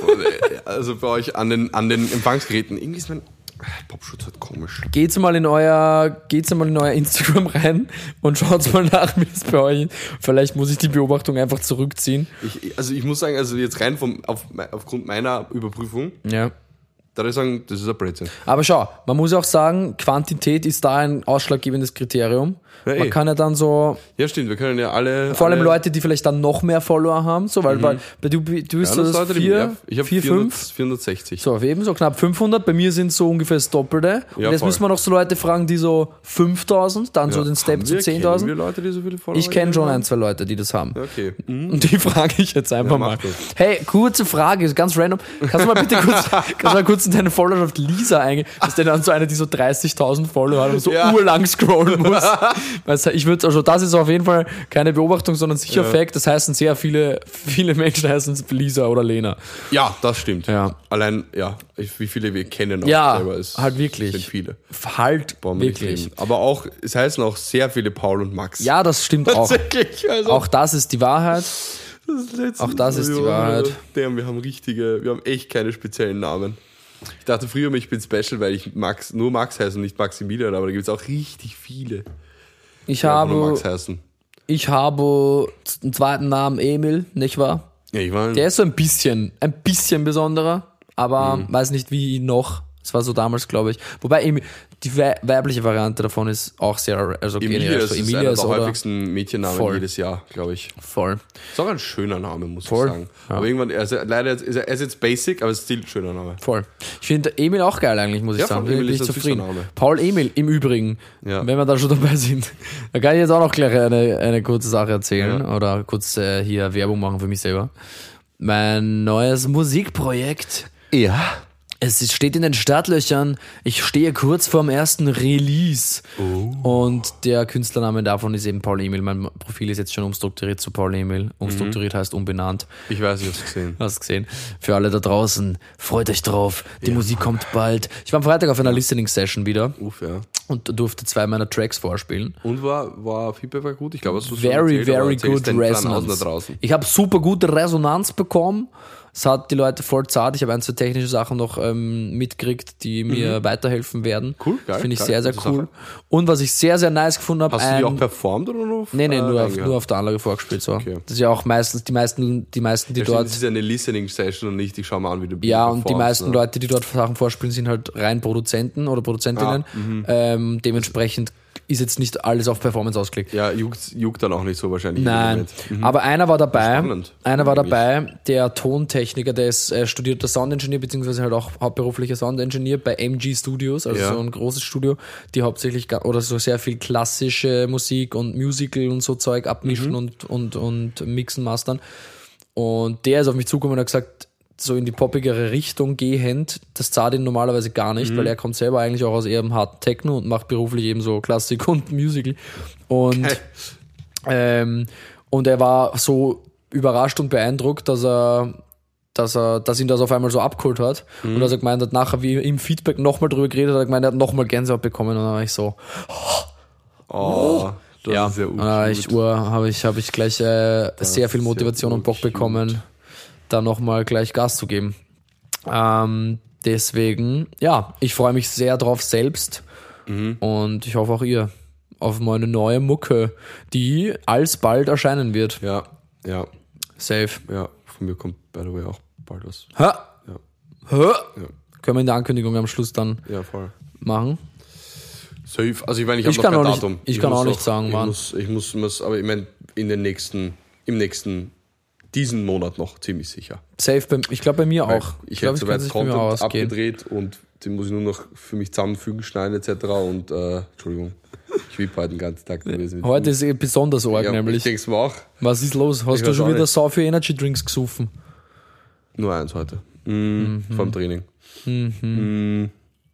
Also bei euch an den, an den Empfangsgeräten. Irgendwie ist mein Popschutz halt komisch. Geht's mal in euer, geht's mal in euer Instagram rein und schaut mal nach, wie es bei euch ist. Vielleicht muss ich die Beobachtung einfach zurückziehen. Ich, also ich muss sagen, also jetzt rein vom, auf, aufgrund meiner Überprüfung, Ja. da würde ich sagen, das ist ein Blödsinn. Aber schau, man muss auch sagen, Quantität ist da ein ausschlaggebendes Kriterium. Ja, Man eh. kann ja dann so, Ja, stimmt, wir können ja alle. vor allem alle, Leute, die vielleicht dann noch mehr Follower haben, so, weil, weil bei du, du bist Ja, das das Leute, die vier, mehr- ich habe vier, fünf. vierhundertsechzig. So, auf eben so knapp fünfhundert. Bei mir sind so ungefähr das Doppelte. Und Ja, jetzt voll. müssen wir noch so Leute fragen, die so fünftausend, dann so Ja, den Step haben zu wir- zehntausend. Kennen wir Leute, die so viele Follower Ich kenne schon haben? ein, zwei Leute, die das haben. Okay. Mhm. Und die frage ich jetzt einfach Ja, mal. mach das. Hey, kurze Frage, ganz random. Kannst du mal bitte kurz, kannst du mal kurz in deine Followerschaft Lisa eingehen? Das ist dann so eine, die so dreißigtausend Follower hat und so Ja. urlang scrollen muss. Weißt du, ich würde, also das ist auf jeden Fall keine Beobachtung, sondern sicher Ja. Fact. Das heißen sehr viele, viele Menschen heißen Lisa oder Lena. Ja, das stimmt. Ja. Allein, ja, ich- wie viele wir kennen auch Ja, selber ist. halt wirklich. Sind viele. Halt, Brauchen wir nicht wirklich. reden. Aber auch, es heißen auch sehr viele Paul und Max. Ja, das stimmt auch. Tatsächlich. Also, Auch das ist die Wahrheit. das letzte- auch das ist die Ja, Wahrheit. Damn, wir haben richtige, wir haben echt keine speziellen Namen. Ich dachte früher, ich bin special, weil ich Max, nur Max heiße und nicht Maximilian, aber da gibt es auch richtig viele, Ich die einfach nur habe, Max heißen. ich habe einen zweiten Namen Emil, nicht wahr? Ja, ich war Der ist so ein bisschen, ein bisschen besonderer, aber Mhm. weiß nicht wie noch. Das war so damals, glaube ich. Wobei Emil, die wei- weibliche Variante davon ist auch sehr, also Emilia, generell das so. ist Emilia einer ist der oder häufigsten Mädchennamen Voll. jedes Jahr, glaube ich. voll. Ist auch ein schöner Name, muss Voll. ich sagen. Ja. Aber irgendwann, er ist, leider ist er, er ist jetzt basic, aber es ist still ein schöner Name. Voll. Ich finde Emil auch geil eigentlich, muss ich Ja, sagen. voll, Bin Emil ich ist ein zufrieden. süßer Name. Paul Emil im Übrigen, Ja. wenn wir da schon dabei sind. Da kann ich jetzt auch noch gleich eine, eine kurze Sache erzählen Ja. oder kurz äh, hier Werbung machen für mich selber. Mein neues Musikprojekt Ja. Es steht in den Startlöchern, ich stehe kurz vorm ersten Release. Oh. Und der Künstlername davon ist eben Paul Emil. Mein Profil ist jetzt schon umstrukturiert zu Paul Emil. Umstrukturiert mhm. heißt umbenannt. Ich weiß, ich hab's gesehen. Hast gesehen. Für alle da draußen, freut euch drauf. Die ja. Musik kommt bald. Ich war am Freitag auf einer Listening-Session wieder. Uff, ja. Und durfte zwei meiner Tracks vorspielen. Und war, war Feedback war gut? Ich glaube, es war very, very good Resonance. Ich habe super gute Resonanz bekommen. Es hat die Leute voll zart. Ich habe ein, zwei technische Sachen noch ähm, mitgekriegt, die mir mhm. weiterhelfen werden. Cool, geil. Finde ich geil, sehr, sehr cool. Sache. Und was ich sehr, sehr nice gefunden habe. Hast ein, du die auch performt oder nur auf Nee, nee, nur, auf, nur auf der Anlage vorgespielt. So. Okay. Das ist ja auch meistens, die meisten, die meisten, die ja, dort. Das ist eine Listening-Session und nicht, ich schau mal an, wie du Ja, und die meisten ne? Leute, die dort Sachen vorspielen, sind halt rein Produzenten oder Produzentinnen. Ah, ähm, dementsprechend ist jetzt nicht alles auf Performance ausgelegt. Ja, juckt, juckt dann auch nicht so wahrscheinlich. Nein, mhm. aber einer war dabei, Spannend. einer war dabei, der Tontechniker, der ist äh, studierter Soundingenieur, beziehungsweise halt auch hauptberuflicher Soundingenieur bei M G Studios, also ja. so ein großes Studio, die hauptsächlich oder so sehr viel klassische Musik und Musical und so Zeug abmischen mhm. und, und, und mixen, mastern. Und der ist auf mich zugekommen und hat gesagt, so in die poppigere Richtung gehend, das zahlt ihn normalerweise gar nicht, mhm. weil er kommt selber eigentlich auch aus eher einem harten Techno und macht beruflich eben so Klassik und Musical. Und, okay. ähm, und er war so überrascht und beeindruckt, dass er, dass er, dass ihn das auf einmal so abgeholt hat. Mhm. Und dass er gemeint hat, nachher, wie im Feedback nochmal drüber geredet hat, er gemeint, er hat nochmal Gänsehaut bekommen. Und dann war ich so, oh, oh das ja, ist ja gut. Habe ich, habe ich, hab ich gleich äh, sehr viel Motivation und Bock bekommen, da nochmal gleich Gas zu geben. Ähm, deswegen, ja, ich freue mich sehr drauf selbst mhm. und ich hoffe auch ihr auf meine neue Mucke, die alsbald erscheinen wird. Ja, ja. Safe. Ja, von mir kommt by the way auch bald was. Ha! Ja. Ha! Ja. Können wir in der Ankündigung am Schluss dann ja, voll. machen? Safe. Also ich meine, ich habe noch kein auch Datum. Nicht, ich, ich kann auch nicht sagen, ich wann. Muss, ich muss, muss, aber ich meine, in den nächsten, im nächsten diesen Monat noch ziemlich sicher. Safe, bei, ich glaube bei mir Weil auch. Ich, ich hätte soweit Content abgedreht und den muss ich nur noch für mich zusammenfügen, schneiden et cetera. Und äh, Entschuldigung, ich wippe heute den ganzen Tag gewesen. Heute ist eh besonders arg, ja, nämlich. Ich denke mir auch. Was ist los? Hast ich du schon wieder sau für Energy Drinks gesoffen? Nur eins heute. Mhm. Mhm. Vor dem Training. Mhm. Mhm.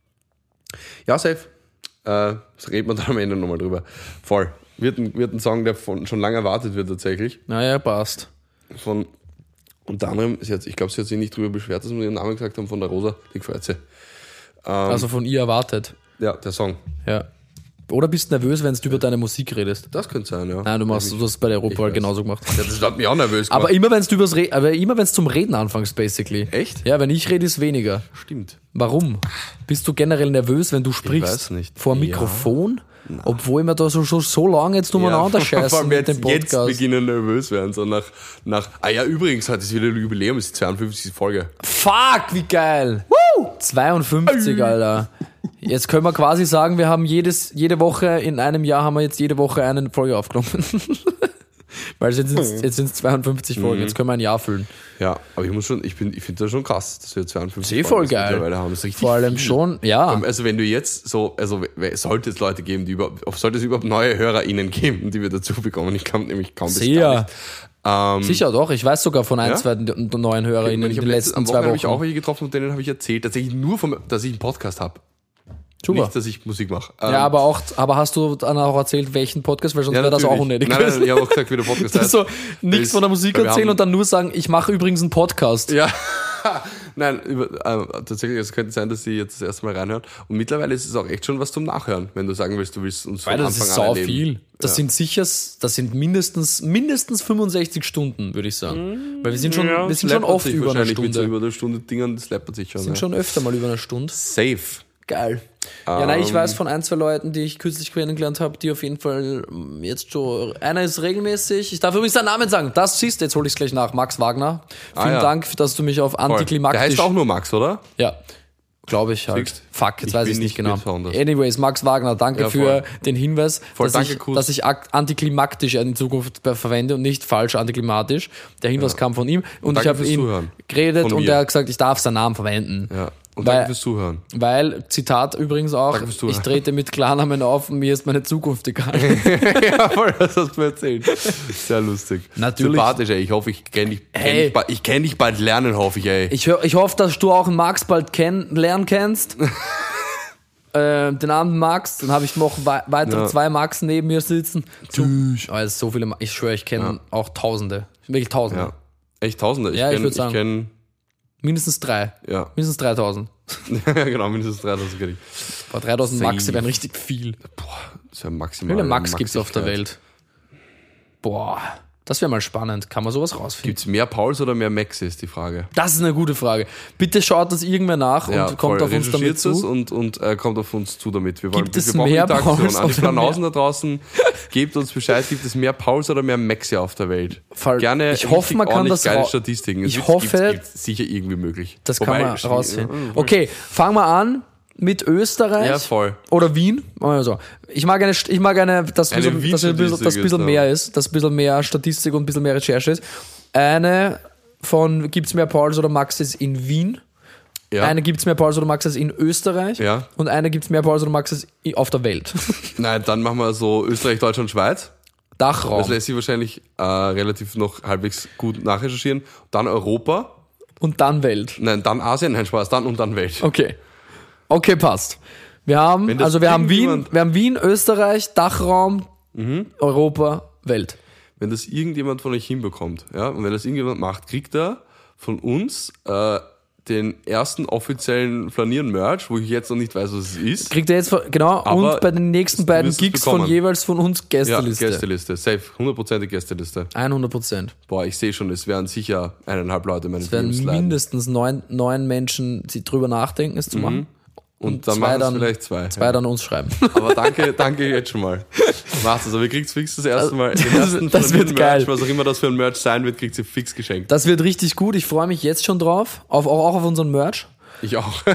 Ja, safe. Äh, das reden wir dann am Ende nochmal drüber. Voll. Wird ein, wird ein Song, der von, schon lange erwartet wird tatsächlich. Naja, passt. Von unter anderem, sie hat, ich glaube, sie hat sich nicht drüber beschwert, dass wir ihren Namen gesagt haben, von der Rosa, die gefällt sie. Ähm, also von ihr erwartet. Ja, der Song. Ja. Oder bist du nervös, wenn du über deine Musik redest? Das könnte sein, ja. Nein, du machst du hast es bei der Europawahl genauso gemacht. Ja, das hat mich auch nervös gemacht. Aber immer wenn du übers Re- aber immer wenn es zum Reden anfängst, basically. Echt? Ja, wenn ich rede, ist weniger. Stimmt. Warum? Bist du generell nervös, wenn du sprichst? Ich weiß nicht. Vor Mikrofon? Ja. Nein. Obwohl wir da so, so, so lange jetzt umeinander ja, scheißen mit dem Podcast. Jetzt beginnen nervös werden, so nach, nach, ah ja, übrigens, heute ist wieder ein Jubiläum, es ist die zweiundfünfzigste Folge. Fuck, wie geil! Woo! zweiundfünfzig, Alter. Jetzt können wir quasi sagen, wir haben jedes, jede Woche, in einem Jahr haben wir jetzt jede Woche eine Folge aufgenommen. Weil jetzt sind es jetzt sind's zweiundfünfzig Folgen, jetzt können wir ein Jahr füllen. Ja, aber ich muss schon, ich bin, ich finde das schon krass, dass wir zweiundfünfzig Sehr voll geil. mittlerweile haben. Das ist richtig Vor allem viel. schon, ja. Also wenn du jetzt so, also sollte es Leute geben, die über, sollte es überhaupt neue HörerInnen geben, die wir dazu bekommen, ich kann nämlich kaum bis gar nicht. Ähm, Sicher doch, ich weiß sogar von ein, ja? zwei neuen HörerInnen ich in den letzten am zwei Wochen. habe ich auch welche getroffen und denen habe ich erzählt, tatsächlich nur vom, dass ich einen Podcast habe. Super. Nicht, dass ich Musik mache. Ähm, ja, aber auch, aber hast du dann auch erzählt, welchen Podcast, weil sonst ja, wäre das auch unnötig. Nein, nein, nein, ich habe auch gesagt, wie der Podcast heißt. So, nichts von der Musik erzählen und dann nur sagen, ich mache übrigens einen Podcast. Ja. Nein, über, äh, tatsächlich, es könnte sein, dass sie jetzt das erste Mal reinhören. Und mittlerweile ist es auch echt schon was zum Nachhören, wenn du sagen willst, du willst uns von Weil Anfang das ist an sau erleben. viel. Das ja. sind sicher, das sind mindestens, mindestens fünfundsechzig Stunden, würde ich sagen. Weil wir sind schon, ja, wir sind schon oft über eine Stunde. Mit so über eine Stunde Dingern, das läppert sich schon. Wir sind ja. schon öfter mal über eine Stunde. Safe. Geil. Ja, um, nein, ich weiß von ein, zwei Leuten, die ich kürzlich kennengelernt habe, die auf jeden Fall jetzt schon, einer ist regelmäßig, ich darf übrigens seinen Namen sagen, das siehst du, jetzt hole ich es gleich nach, Max Wagner. Vielen ah, ja. Dank, dass du mich auf antiklimaktisch... Der heißt auch nur Max, oder? Ja, glaube ich halt. Siehst? Fuck, jetzt ich weiß ich nicht genau. Besonders. Anyways, Max Wagner, danke ja, für den Hinweis, voll, dass, danke, ich, Kuss. dass ich antiklimaktisch in Zukunft verwende und nicht falsch antiklimatisch. Der Hinweis ja. kam von ihm und, und ich habe ihn geredet und er hat gesagt, ich darf seinen Namen verwenden. Ja. Und Weil- danke fürs Zuhören. Weil, Zitat übrigens auch, Danke fürs Zuhören. ich trete mit Klarnamen auf, mir ist meine Zukunft egal. Ja, voll, das hast du mir erzählt. Sehr lustig. Natürlich. Sympathisch, ey. Ich hoffe, ich kenne dich, kenn Hey. dich, ba- ich kenn dich bald lernen, hoffe ich, ey. Ich, hör, ich hoffe, dass du auch einen Max bald kenn, lernen kennst. äh, den anderen Max, dann habe ich noch wei- weitere Ja. zwei Max neben mir sitzen. So, also so viele, Ma- ich schwöre, ich kenne auch Tausende. Wirklich Tausende. Ja. Echt Tausende. Ich Ja, ich kenn- würd sagen. Ich kenn, Mindestens drei. ja. Mindestens dreitausend. Genau, mindestens dreitausend kenn ich. Boah, dreitausend Safe. Maxe wären richtig viel. Boah, das ist ja maximal. Wie viele Max gibt's auf der Maxigkeit. Welt? Boah, das wäre mal spannend. Kann man sowas rausfinden? Gibt's mehr Pauls oder mehr Maxi, ist die Frage. Das ist eine gute Frage. Bitte schaut das irgendwer nach und kommt voll. auf uns damit Recherchiert es zu. und, und äh, kommt auf uns zu damit. Wir wollen, Gibt es wir brauchen mehr Interaktion. Pauls An die oder Flanausen da draußen, gebt uns Bescheid, gibt es mehr Pauls oder mehr Maxi auf der Welt? Fall- Gerne ich hoffe, man kann ordentlich das geile ra- Statistiken. ich Es hoffe- gibt's, gibt's sicher irgendwie möglich. Das Wobei, kann man schwierig- rausfinden. Okay, fangen wir an mit Österreich. Ja, voll. Oder Wien. Also, ich mag eine, ich mag eine, das, Eine bisschen, das ein bisschen, das Wien-Statistik bisschen ist mehr da. ist, das ein bisschen mehr Statistik und ein bisschen mehr Recherche ist. Eine von gibt's mehr Pauls oder Maxes in Wien. Ja. Eine gibt's mehr Pauls oder Maxes in Österreich. Ja. Und eine gibt's mehr Pauls oder Maxes i- auf der Welt. Nein, dann machen wir so Österreich, Deutschland, Schweiz. Dachraum. Das lässt sich wahrscheinlich äh, relativ noch halbwegs gut nachrecherchieren. Dann Europa. Und dann Welt. Nein, dann Asien. Nein, Spaß. Dann und dann Welt. Okay. Okay, passt. Wir haben, Wenn das also wir haben Wien, irgendjemand- Mhm. wir haben Wien, Österreich, Dachraum, Europa, Welt. Wenn das irgendjemand von euch hinbekommt, ja, und wenn das irgendjemand macht, kriegt er von uns äh, den ersten offiziellen Flanieren-Merch, wo ich jetzt noch nicht weiß, was es ist. Kriegt er jetzt, von- genau, Aber und bei den nächsten du beiden wirst es Gigs von bekommen. jeweils von uns Ja, Gästeliste. Gästeliste, safe, hundertprozentig Gästeliste. hundert Prozent. Boah, ich sehe schon, es werden sicher eineinhalb Leute meine Es werden D Ms leiden. mindestens neun, neun Menschen, die drüber nachdenken, es zu machen. Und dann zwei machen es dann- vielleicht zwei. Zwei ja. dann uns schreiben. Aber danke, danke jetzt schon mal. Macht es, aber ihr kriegt fix das erste Mal. Den das- ersten das von wird dem geil. Merch, was auch immer das für ein Merch sein wird, kriegt ihr fix geschenkt. Das wird richtig gut. Ich freue mich jetzt schon drauf. Auf, auch, auch auf unseren Merch. Ich auch.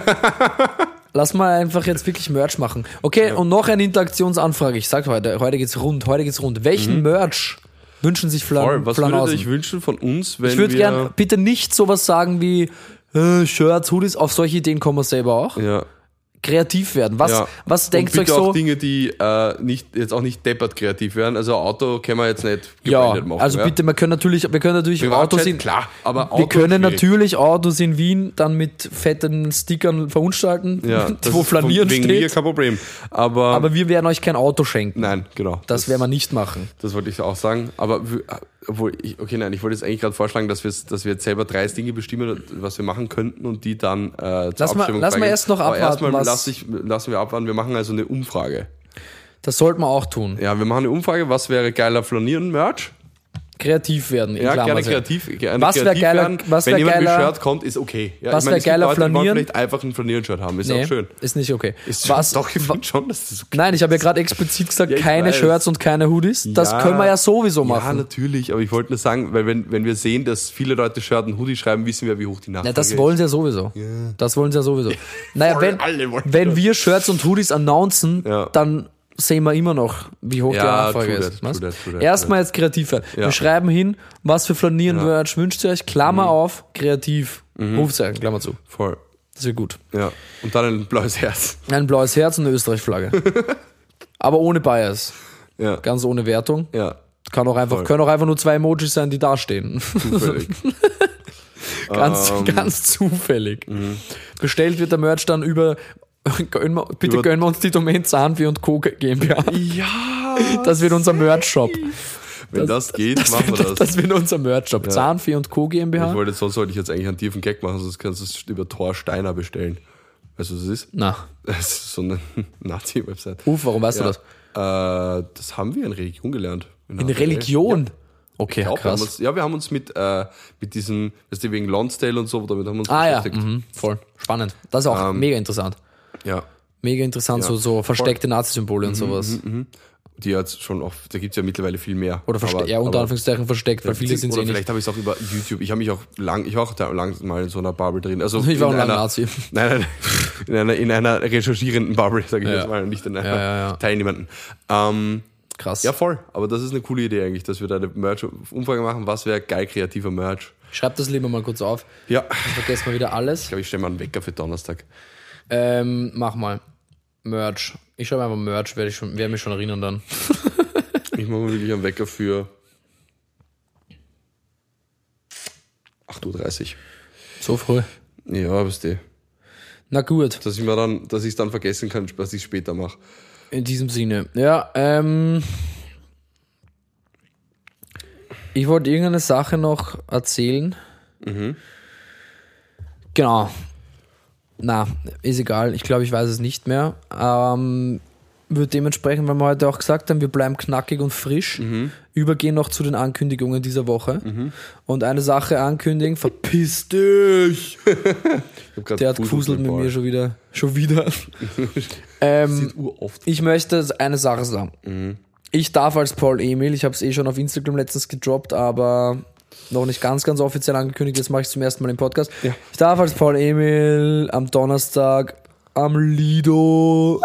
Lass mal einfach jetzt wirklich Merch machen. Okay, und noch eine Interaktionsanfrage. Ich sag heute, heute geht's rund, heute geht's rund. Welchen Merch wünschen sich Flan Voll, was würdet ihr Flanausen? euch wünschen von uns, wenn Ich würde wir... gern bitte nicht sowas sagen wie äh, Shirts, Hoodies, auf solche Ideen kommen wir selber auch. Ja. Kreativ werden. Was, Ja. was denkt und ihr euch bitte so? auch Dinge, die äh, nicht, jetzt auch nicht deppert kreativ werden. Also Auto können wir jetzt nicht Ja, gebrandet machen. also ja. bitte, wir können natürlich, wir können natürlich Privatjet, Autos in, klar, aber Auto wir können schwierig. natürlich Autos in Wien dann mit fetten Stickern verunstalten, ja, das wo ist Flanieren von, wegen mir steht. kein Problem. Aber, Aber wir werden euch kein Auto schenken. nein, genau. Das werden wir nicht machen. Das wollte ich auch sagen. Aber w- obwohl, ich, okay, nein, ich wollte jetzt eigentlich gerade vorschlagen, dass wir, dass wir jetzt selber drei Dinge bestimmen, was wir machen könnten und die dann äh, zur Lass mal- Abstimmung lass mal freigeben. erst noch Aber abwarten, erstmal was- lass ich, lassen wir abwarten. Wir machen also eine Umfrage. Das sollten wir auch tun. Ja, wir machen eine Umfrage. Was wäre geiler Flanieren-Merch? Kreativ werden. In Ja, Klammer gerne sehr. kreativ. Gerne Was wär kreativ geiler- werden. was Wenn wär jemand geiler- mit Shirt kommt, ist okay. Ja, was ich meine, wär es gibt geiler Leute, die wollen Flanieren? vielleicht einfach ein Flanieren-Shirt haben. Ist Nee, auch schön. ist nicht okay. Ist Was, doch, ich wa- finde schon, dass das okay Nein, ich habe ja gerade explizit gesagt, Ja, ich keine weiß. Shirts und keine Hoodies. Das Ja. können wir ja sowieso Ja, machen. natürlich, aber ich wollte nur sagen, weil wenn, wenn wir sehen, dass viele Leute Shirt und Hoodie schreiben, wissen wir, wie hoch die Nachfrage Ja, das ist. wollen sie ja sowieso. Das wollen sie ja sowieso. Naja, Voll, wenn, alle wollen wenn das. wir Shirts und Hoodies announcen, Ja. dann sehen wir immer noch, wie hoch die Ja, Nachfrage true ist. that, Was? true that, true that, Erstmal jetzt kreativ werden. Ja. Wir schreiben hin, was für Flanieren-Merch wünscht ihr euch? Klammer Mhm. auf, kreativ. Rufzeichen, Klammer zu. Voll. Das wird gut. Ja. Und dann ein blaues Herz. Ein blaues Herz und eine Österreich-Flagge. Aber ohne Bias. Ja. Ganz ohne Wertung. Ja. Kann auch einfach, Voll. können auch einfach nur zwei Emojis sein, die da stehen. Zufällig. Ganz, Ähm. ganz zufällig. Bestellt wird der Merch dann über, gönnen wir, bitte Über- gönnen wir uns die Domain Zahnfee und Co. GmbH. ja. Das wird unser Merch-Shop. Wenn das, geht, Das, machen wir wird, das. das wird unser Merch-Shop. Zahnfee und Co. Ich GmbH. wollte, sonst sollte ich jetzt eigentlich einen tiefen Gag machen, sonst kannst du es über Thor Steiner bestellen. Weißt du, was das ist? Na, Das ist so eine Nazi-Website. Uf, warum weißt du das? Äh, das haben wir in Religion gelernt. In Religion? Ja. Okay, Ich glaub, wir haben krass. uns, ja, wir haben uns mit, äh, mit diesem, weißt du, wegen Lonsdale und so, damit haben wir uns Ah ja, beschäftigt. mhm, voll. Spannend. Das ist auch Ähm, mega interessant. Ja. Mega interessant, Ja, so, so versteckte Nazi-Symbole Mhm, und sowas. Die jetzt schon auch, da gibt's ja mittlerweile viel mehr. Oder verste- Aber- ja, unter aber- Anführungszeichen versteckt, weil viele sind Oder eh nicht. vielleicht habe ich es auch über YouTube. Ich habe mich auch lang, ich war auch da lang mal in so einer Bubble drin. Also Ich war auch in lang einer, Nazi. Nein, nein, in einer, in einer recherchierenden Bubble, sage ich Ja. jetzt mal, nicht in einer Ja, ja, ja. teilnehmenden. Ähm, Krass. ja, voll. Aber das ist eine coole Idee eigentlich, dass wir da eine Merch-Umfrage machen. Was wäre geil kreativer Merch? Schreib das lieber mal kurz auf. Ja. Dann vergessen wir wieder alles. Ich glaube, ich stelle mal einen Wecker für Donnerstag. Ähm, mach mal. Merch. Ich schreibe einfach Merch, werde ich schon, werde mich schon erinnern dann. Ich mache mal wirklich einen Wecker für acht Uhr dreißig. So früh. Ja, wisst ihr. Na gut. Dass ich mir dann, dass ich es dann vergessen kann, was ich später mache. In diesem Sinne. Ja, ähm. Ich wollte irgendeine Sache noch erzählen. Mhm. Genau. Na, ist egal. Ich glaube, ich weiß es nicht mehr. Ähm, wird dementsprechend, weil wir heute auch gesagt haben, wir bleiben knackig und frisch, Mhm. übergehen noch zu den Ankündigungen dieser Woche. Mhm. Und eine Sache ankündigen, verpiss dich! Der hat gefuselt mit mir schon wieder. Schon wieder. ähm, ich möchte eine Sache sagen. Mhm. Ich darf als Paul Emil, ich habe es eh schon auf Instagram letztens gedroppt, aber noch nicht ganz, ganz offiziell angekündigt, das mache ich zum ersten Mal im Podcast. Ja. Ich darf als Paul Emil am Donnerstag am Lido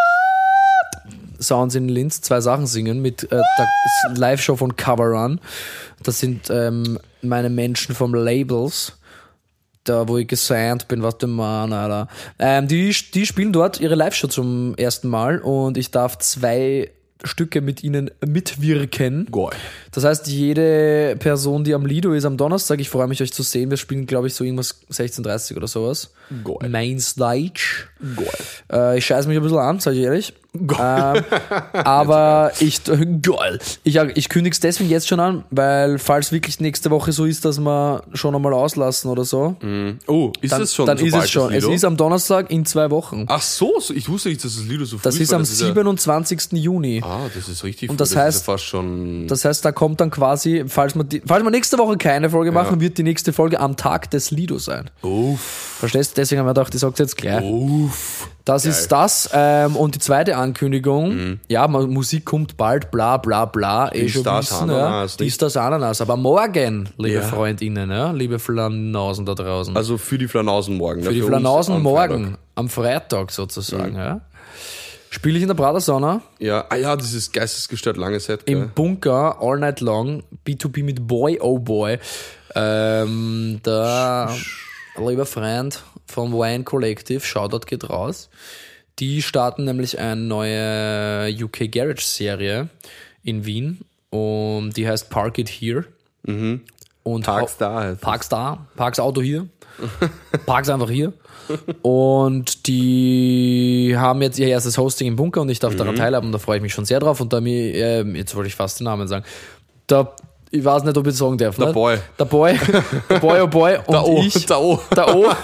Sounds in Linz zwei Sachen singen mit äh, der Live-Show von Cover Run. Das sind ähm, meine Menschen vom Labels, da wo ich gesigned bin, was du Mann, Alter. Ähm, die, die spielen dort ihre Live-Show zum ersten Mal und ich darf zwei Stücke mit ihnen mitwirken. Geil. Das heißt, jede Person, die am Lido ist am Donnerstag, ich freue mich, euch zu sehen. Wir spielen, glaube ich, so irgendwas sechzehn Uhr dreißig oder sowas. Geil. Main Stage. Geil. Äh, ich scheiße mich ein bisschen an, sage ich ehrlich. Ähm, aber ich, geil. Ich, ich kündige es deswegen jetzt schon an, weil falls wirklich nächste Woche so ist, dass wir schon einmal auslassen oder so. Mhm. Oh, ist dann, das schon Dann so ist bald es schon. das Es Lido? ist am Donnerstag in zwei Wochen. Ach so, so, ich wusste nicht, dass das Lido so früh Das ist war. am Das ja- siebenundzwanzigsten Juni. Ah, das ist richtig Und früh. das heißt- ist ja fast schon... Das heißt, da kommt dann quasi, falls wir, die, falls wir nächste Woche keine Folge machen, wird die nächste Folge am Tag des Lido sein. Uff. Verstehst du? Deswegen haben wir gedacht, ich sag's jetzt gleich. Uff. Das Geil. ist das. Ähm, und die zweite Ankündigung, ja, ma- Musik kommt bald, bla bla bla, eh schon das wissen, ja. Ananas, Dies, nicht? das, Ananas. Aber morgen, liebe Ja. FreundInnen, ja, liebe Flanausen da draußen. Also für die Flanausen morgen. Für die Flanausen morgen, am Freitag sozusagen, ja. Spiele ich in der Prater Sauna, Ja, ah ja, dieses geistesgestört lange Set. im Gell? Bunker, all night long, B zwei B mit Boy Oh Boy. Ähm, der lieber Freund vom Wine Collective, Shoutout geht raus. Die starten nämlich eine neue U K Garage Serie in Wien und die heißt Park It Here. Mhm. Und Parks da halt. Parks da, Parks Auto hier, Parks einfach hier. Und die haben jetzt ihr erstes Hosting im Bunker und ich darf Mhm. daran teilhaben, da freue ich mich schon sehr drauf. Und da mir, äh, jetzt wollte ich fast den Namen sagen, der, ich weiß nicht, ob ich es sagen darf. Der ne? Boy. Der Boy, der Boy, oh Boy und Der O. ich, Der O. der O.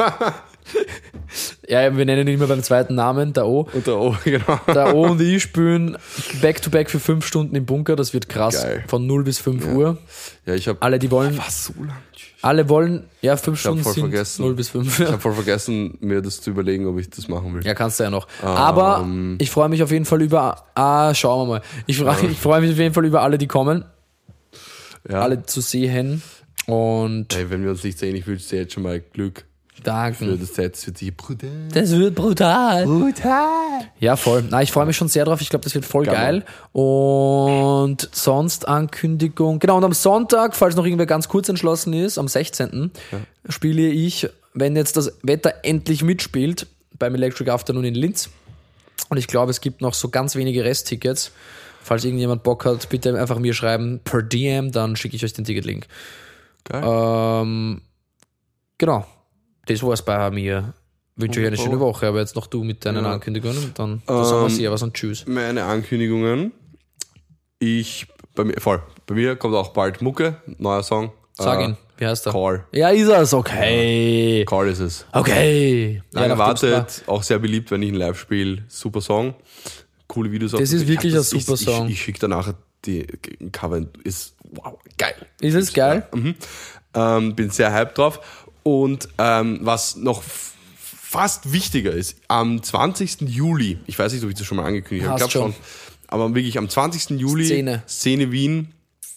Ja, wir nennen ihn immer beim zweiten Namen, der O. Und der O, genau. Der O und ich spielen back-to-back für fünf Stunden im Bunker, das wird krass, Geil. von null bis fünf Uhr. Ja, ich habe... Alle, die wollen, Was, so lang? alle wollen, ja, fünf hab Stunden voll sind vergessen. null bis fünf. Ich habe voll vergessen, mir das zu überlegen, ob ich das machen will. Ja, kannst du ja noch. Aber Ähm. ich freue mich auf jeden Fall über, ah, schauen wir mal. Ich freue ich freu mich auf jeden Fall über alle, die kommen, Ja. alle zu sehen. Und Hey, wenn wir uns nicht sehen, ich wünsche dir jetzt schon mal Glück für danken. das Set. Das wird sich brutal. Das wird brutal. Brutal. Ja, voll. Na, ich freue mich schon sehr drauf. Ich glaube, das wird voll geil. Geil. Und sonst Ankündigung. Genau, und am Sonntag, falls noch irgendwer ganz kurz entschlossen ist, am sechzehnten spiele ich, wenn jetzt das Wetter endlich mitspielt, beim Electric Afternoon in Linz. Und ich glaube, es gibt noch so ganz wenige Resttickets. Falls irgendjemand Bock hat, bitte einfach mir schreiben per D M, dann schicke ich euch den Ticketlink. Geil. Ähm, genau. Das war's bei mir. Wünsche euch eine schöne Woche, aber jetzt noch du mit deinen Ja. Ankündigungen und dann ähm, sagen wir Servus und Tschüss. Meine Ankündigungen. Ich, bei mir, voll. Bei mir kommt auch bald Mucke, neuer Song. Sag Äh, ihn, wie heißt er? Call. Ja, ist er's, okay. Call ist es. Okay. Lange ja, nachdem's erwartet, auch sehr beliebt, wenn ich ihn live spiele. Super Song. Coole Videos. auch. Das ist Ich wirklich hab ein super ich, Song. Ich, ich schicke danach die Cover. Ist wow, geil. Ist es geil? Mhm. Ähm, bin sehr hyped drauf. Und ähm, was noch f- fast wichtiger ist, am zwanzigsten Juli, ich weiß nicht, ob ich das schon mal angekündigt habe, ich Hast glaube schon, schon. aber wirklich am zwanzigsten Juli, Szene. Szene Wien,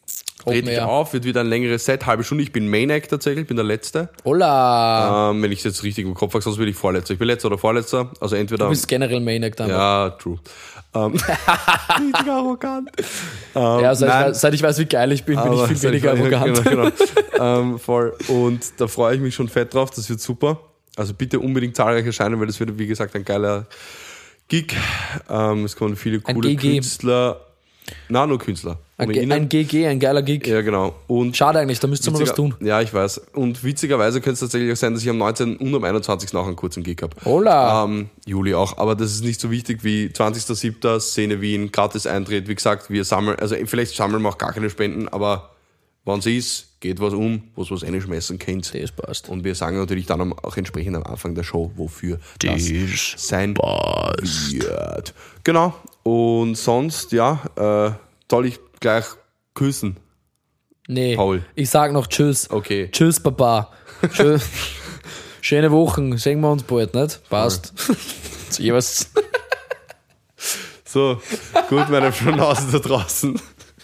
trete ich Mehr. auf, wird wieder ein längeres Set, halbe Stunde. Ich bin Main Act tatsächlich, bin der Letzte. Hola! Ähm, wenn ich es jetzt richtig im Kopf habe, sonst bin ich Vorletzter. Ich bin Letzter oder Vorletzter. Also entweder. Du bist generell Main Act einfach. Ja, true. Ähm, richtig arrogant. Ähm, Ja, seit ich, nein, weiß, seit ich weiß, wie geil ich bin, bin ich aber viel seit weniger ich- arrogant. Genau, genau. ähm, voll. Und da freue ich mich schon fett drauf, das wird super. Also bitte unbedingt zahlreich erscheinen, weil das wird, wie gesagt, ein geiler Gig. Ähm, es kommen viele Ein coole G G. Künstler. Na, nur Künstler. Ein, Aber G- innen- ein G G, ein geiler Gig. Ja, genau. Und Schade eigentlich, da müsst ihr mal was witziger- tun. Ja, ich weiß. Und witzigerweise könnte es tatsächlich auch sein, dass ich am neunzehnten und am einundzwanzigsten auch einen kurzen Gig habe. Hola! Ähm, Juli auch. Aber das ist nicht so wichtig wie zwanzigster siebter Szene Wien, gratis Eintritt. Wie gesagt, wir sammeln, also vielleicht sammeln wir auch gar keine Spenden, aber wenn es ist, geht was um, was was reinschmeißen könnt. Das passt. Und wir sagen natürlich dann am- auch entsprechend am Anfang der Show, wofür das sein wird. Genau. Und sonst, ja, äh, soll ich gleich küssen? Nee, Paul. ich sag noch Tschüss. Okay. Tschüss, Papa. Tschö- Schöne Wochen. Sehen wir uns bald, nicht? Passt. Servus. So, gut, meine Pronosen da draußen.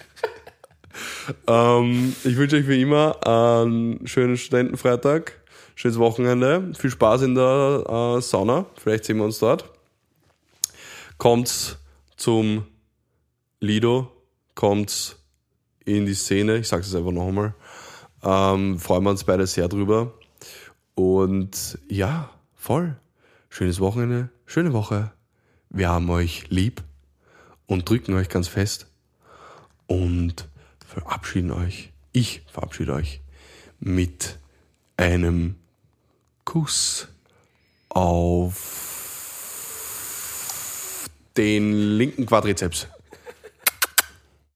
ähm, ich wünsche euch wie immer einen schönen Studentenfreitag, schönes Wochenende, viel Spaß in der äh, Sauna, vielleicht sehen wir uns dort. Kommt zum Lido, kommt in die Szene, ich sage es einfach noch einmal. Ähm, freuen wir uns beide sehr drüber. Und ja, voll. Schönes Wochenende, schöne Woche. Wir haben euch lieb und drücken euch ganz fest und verabschieden euch. Ich verabschiede euch mit einem Kuss auf den linken Quadrizeps.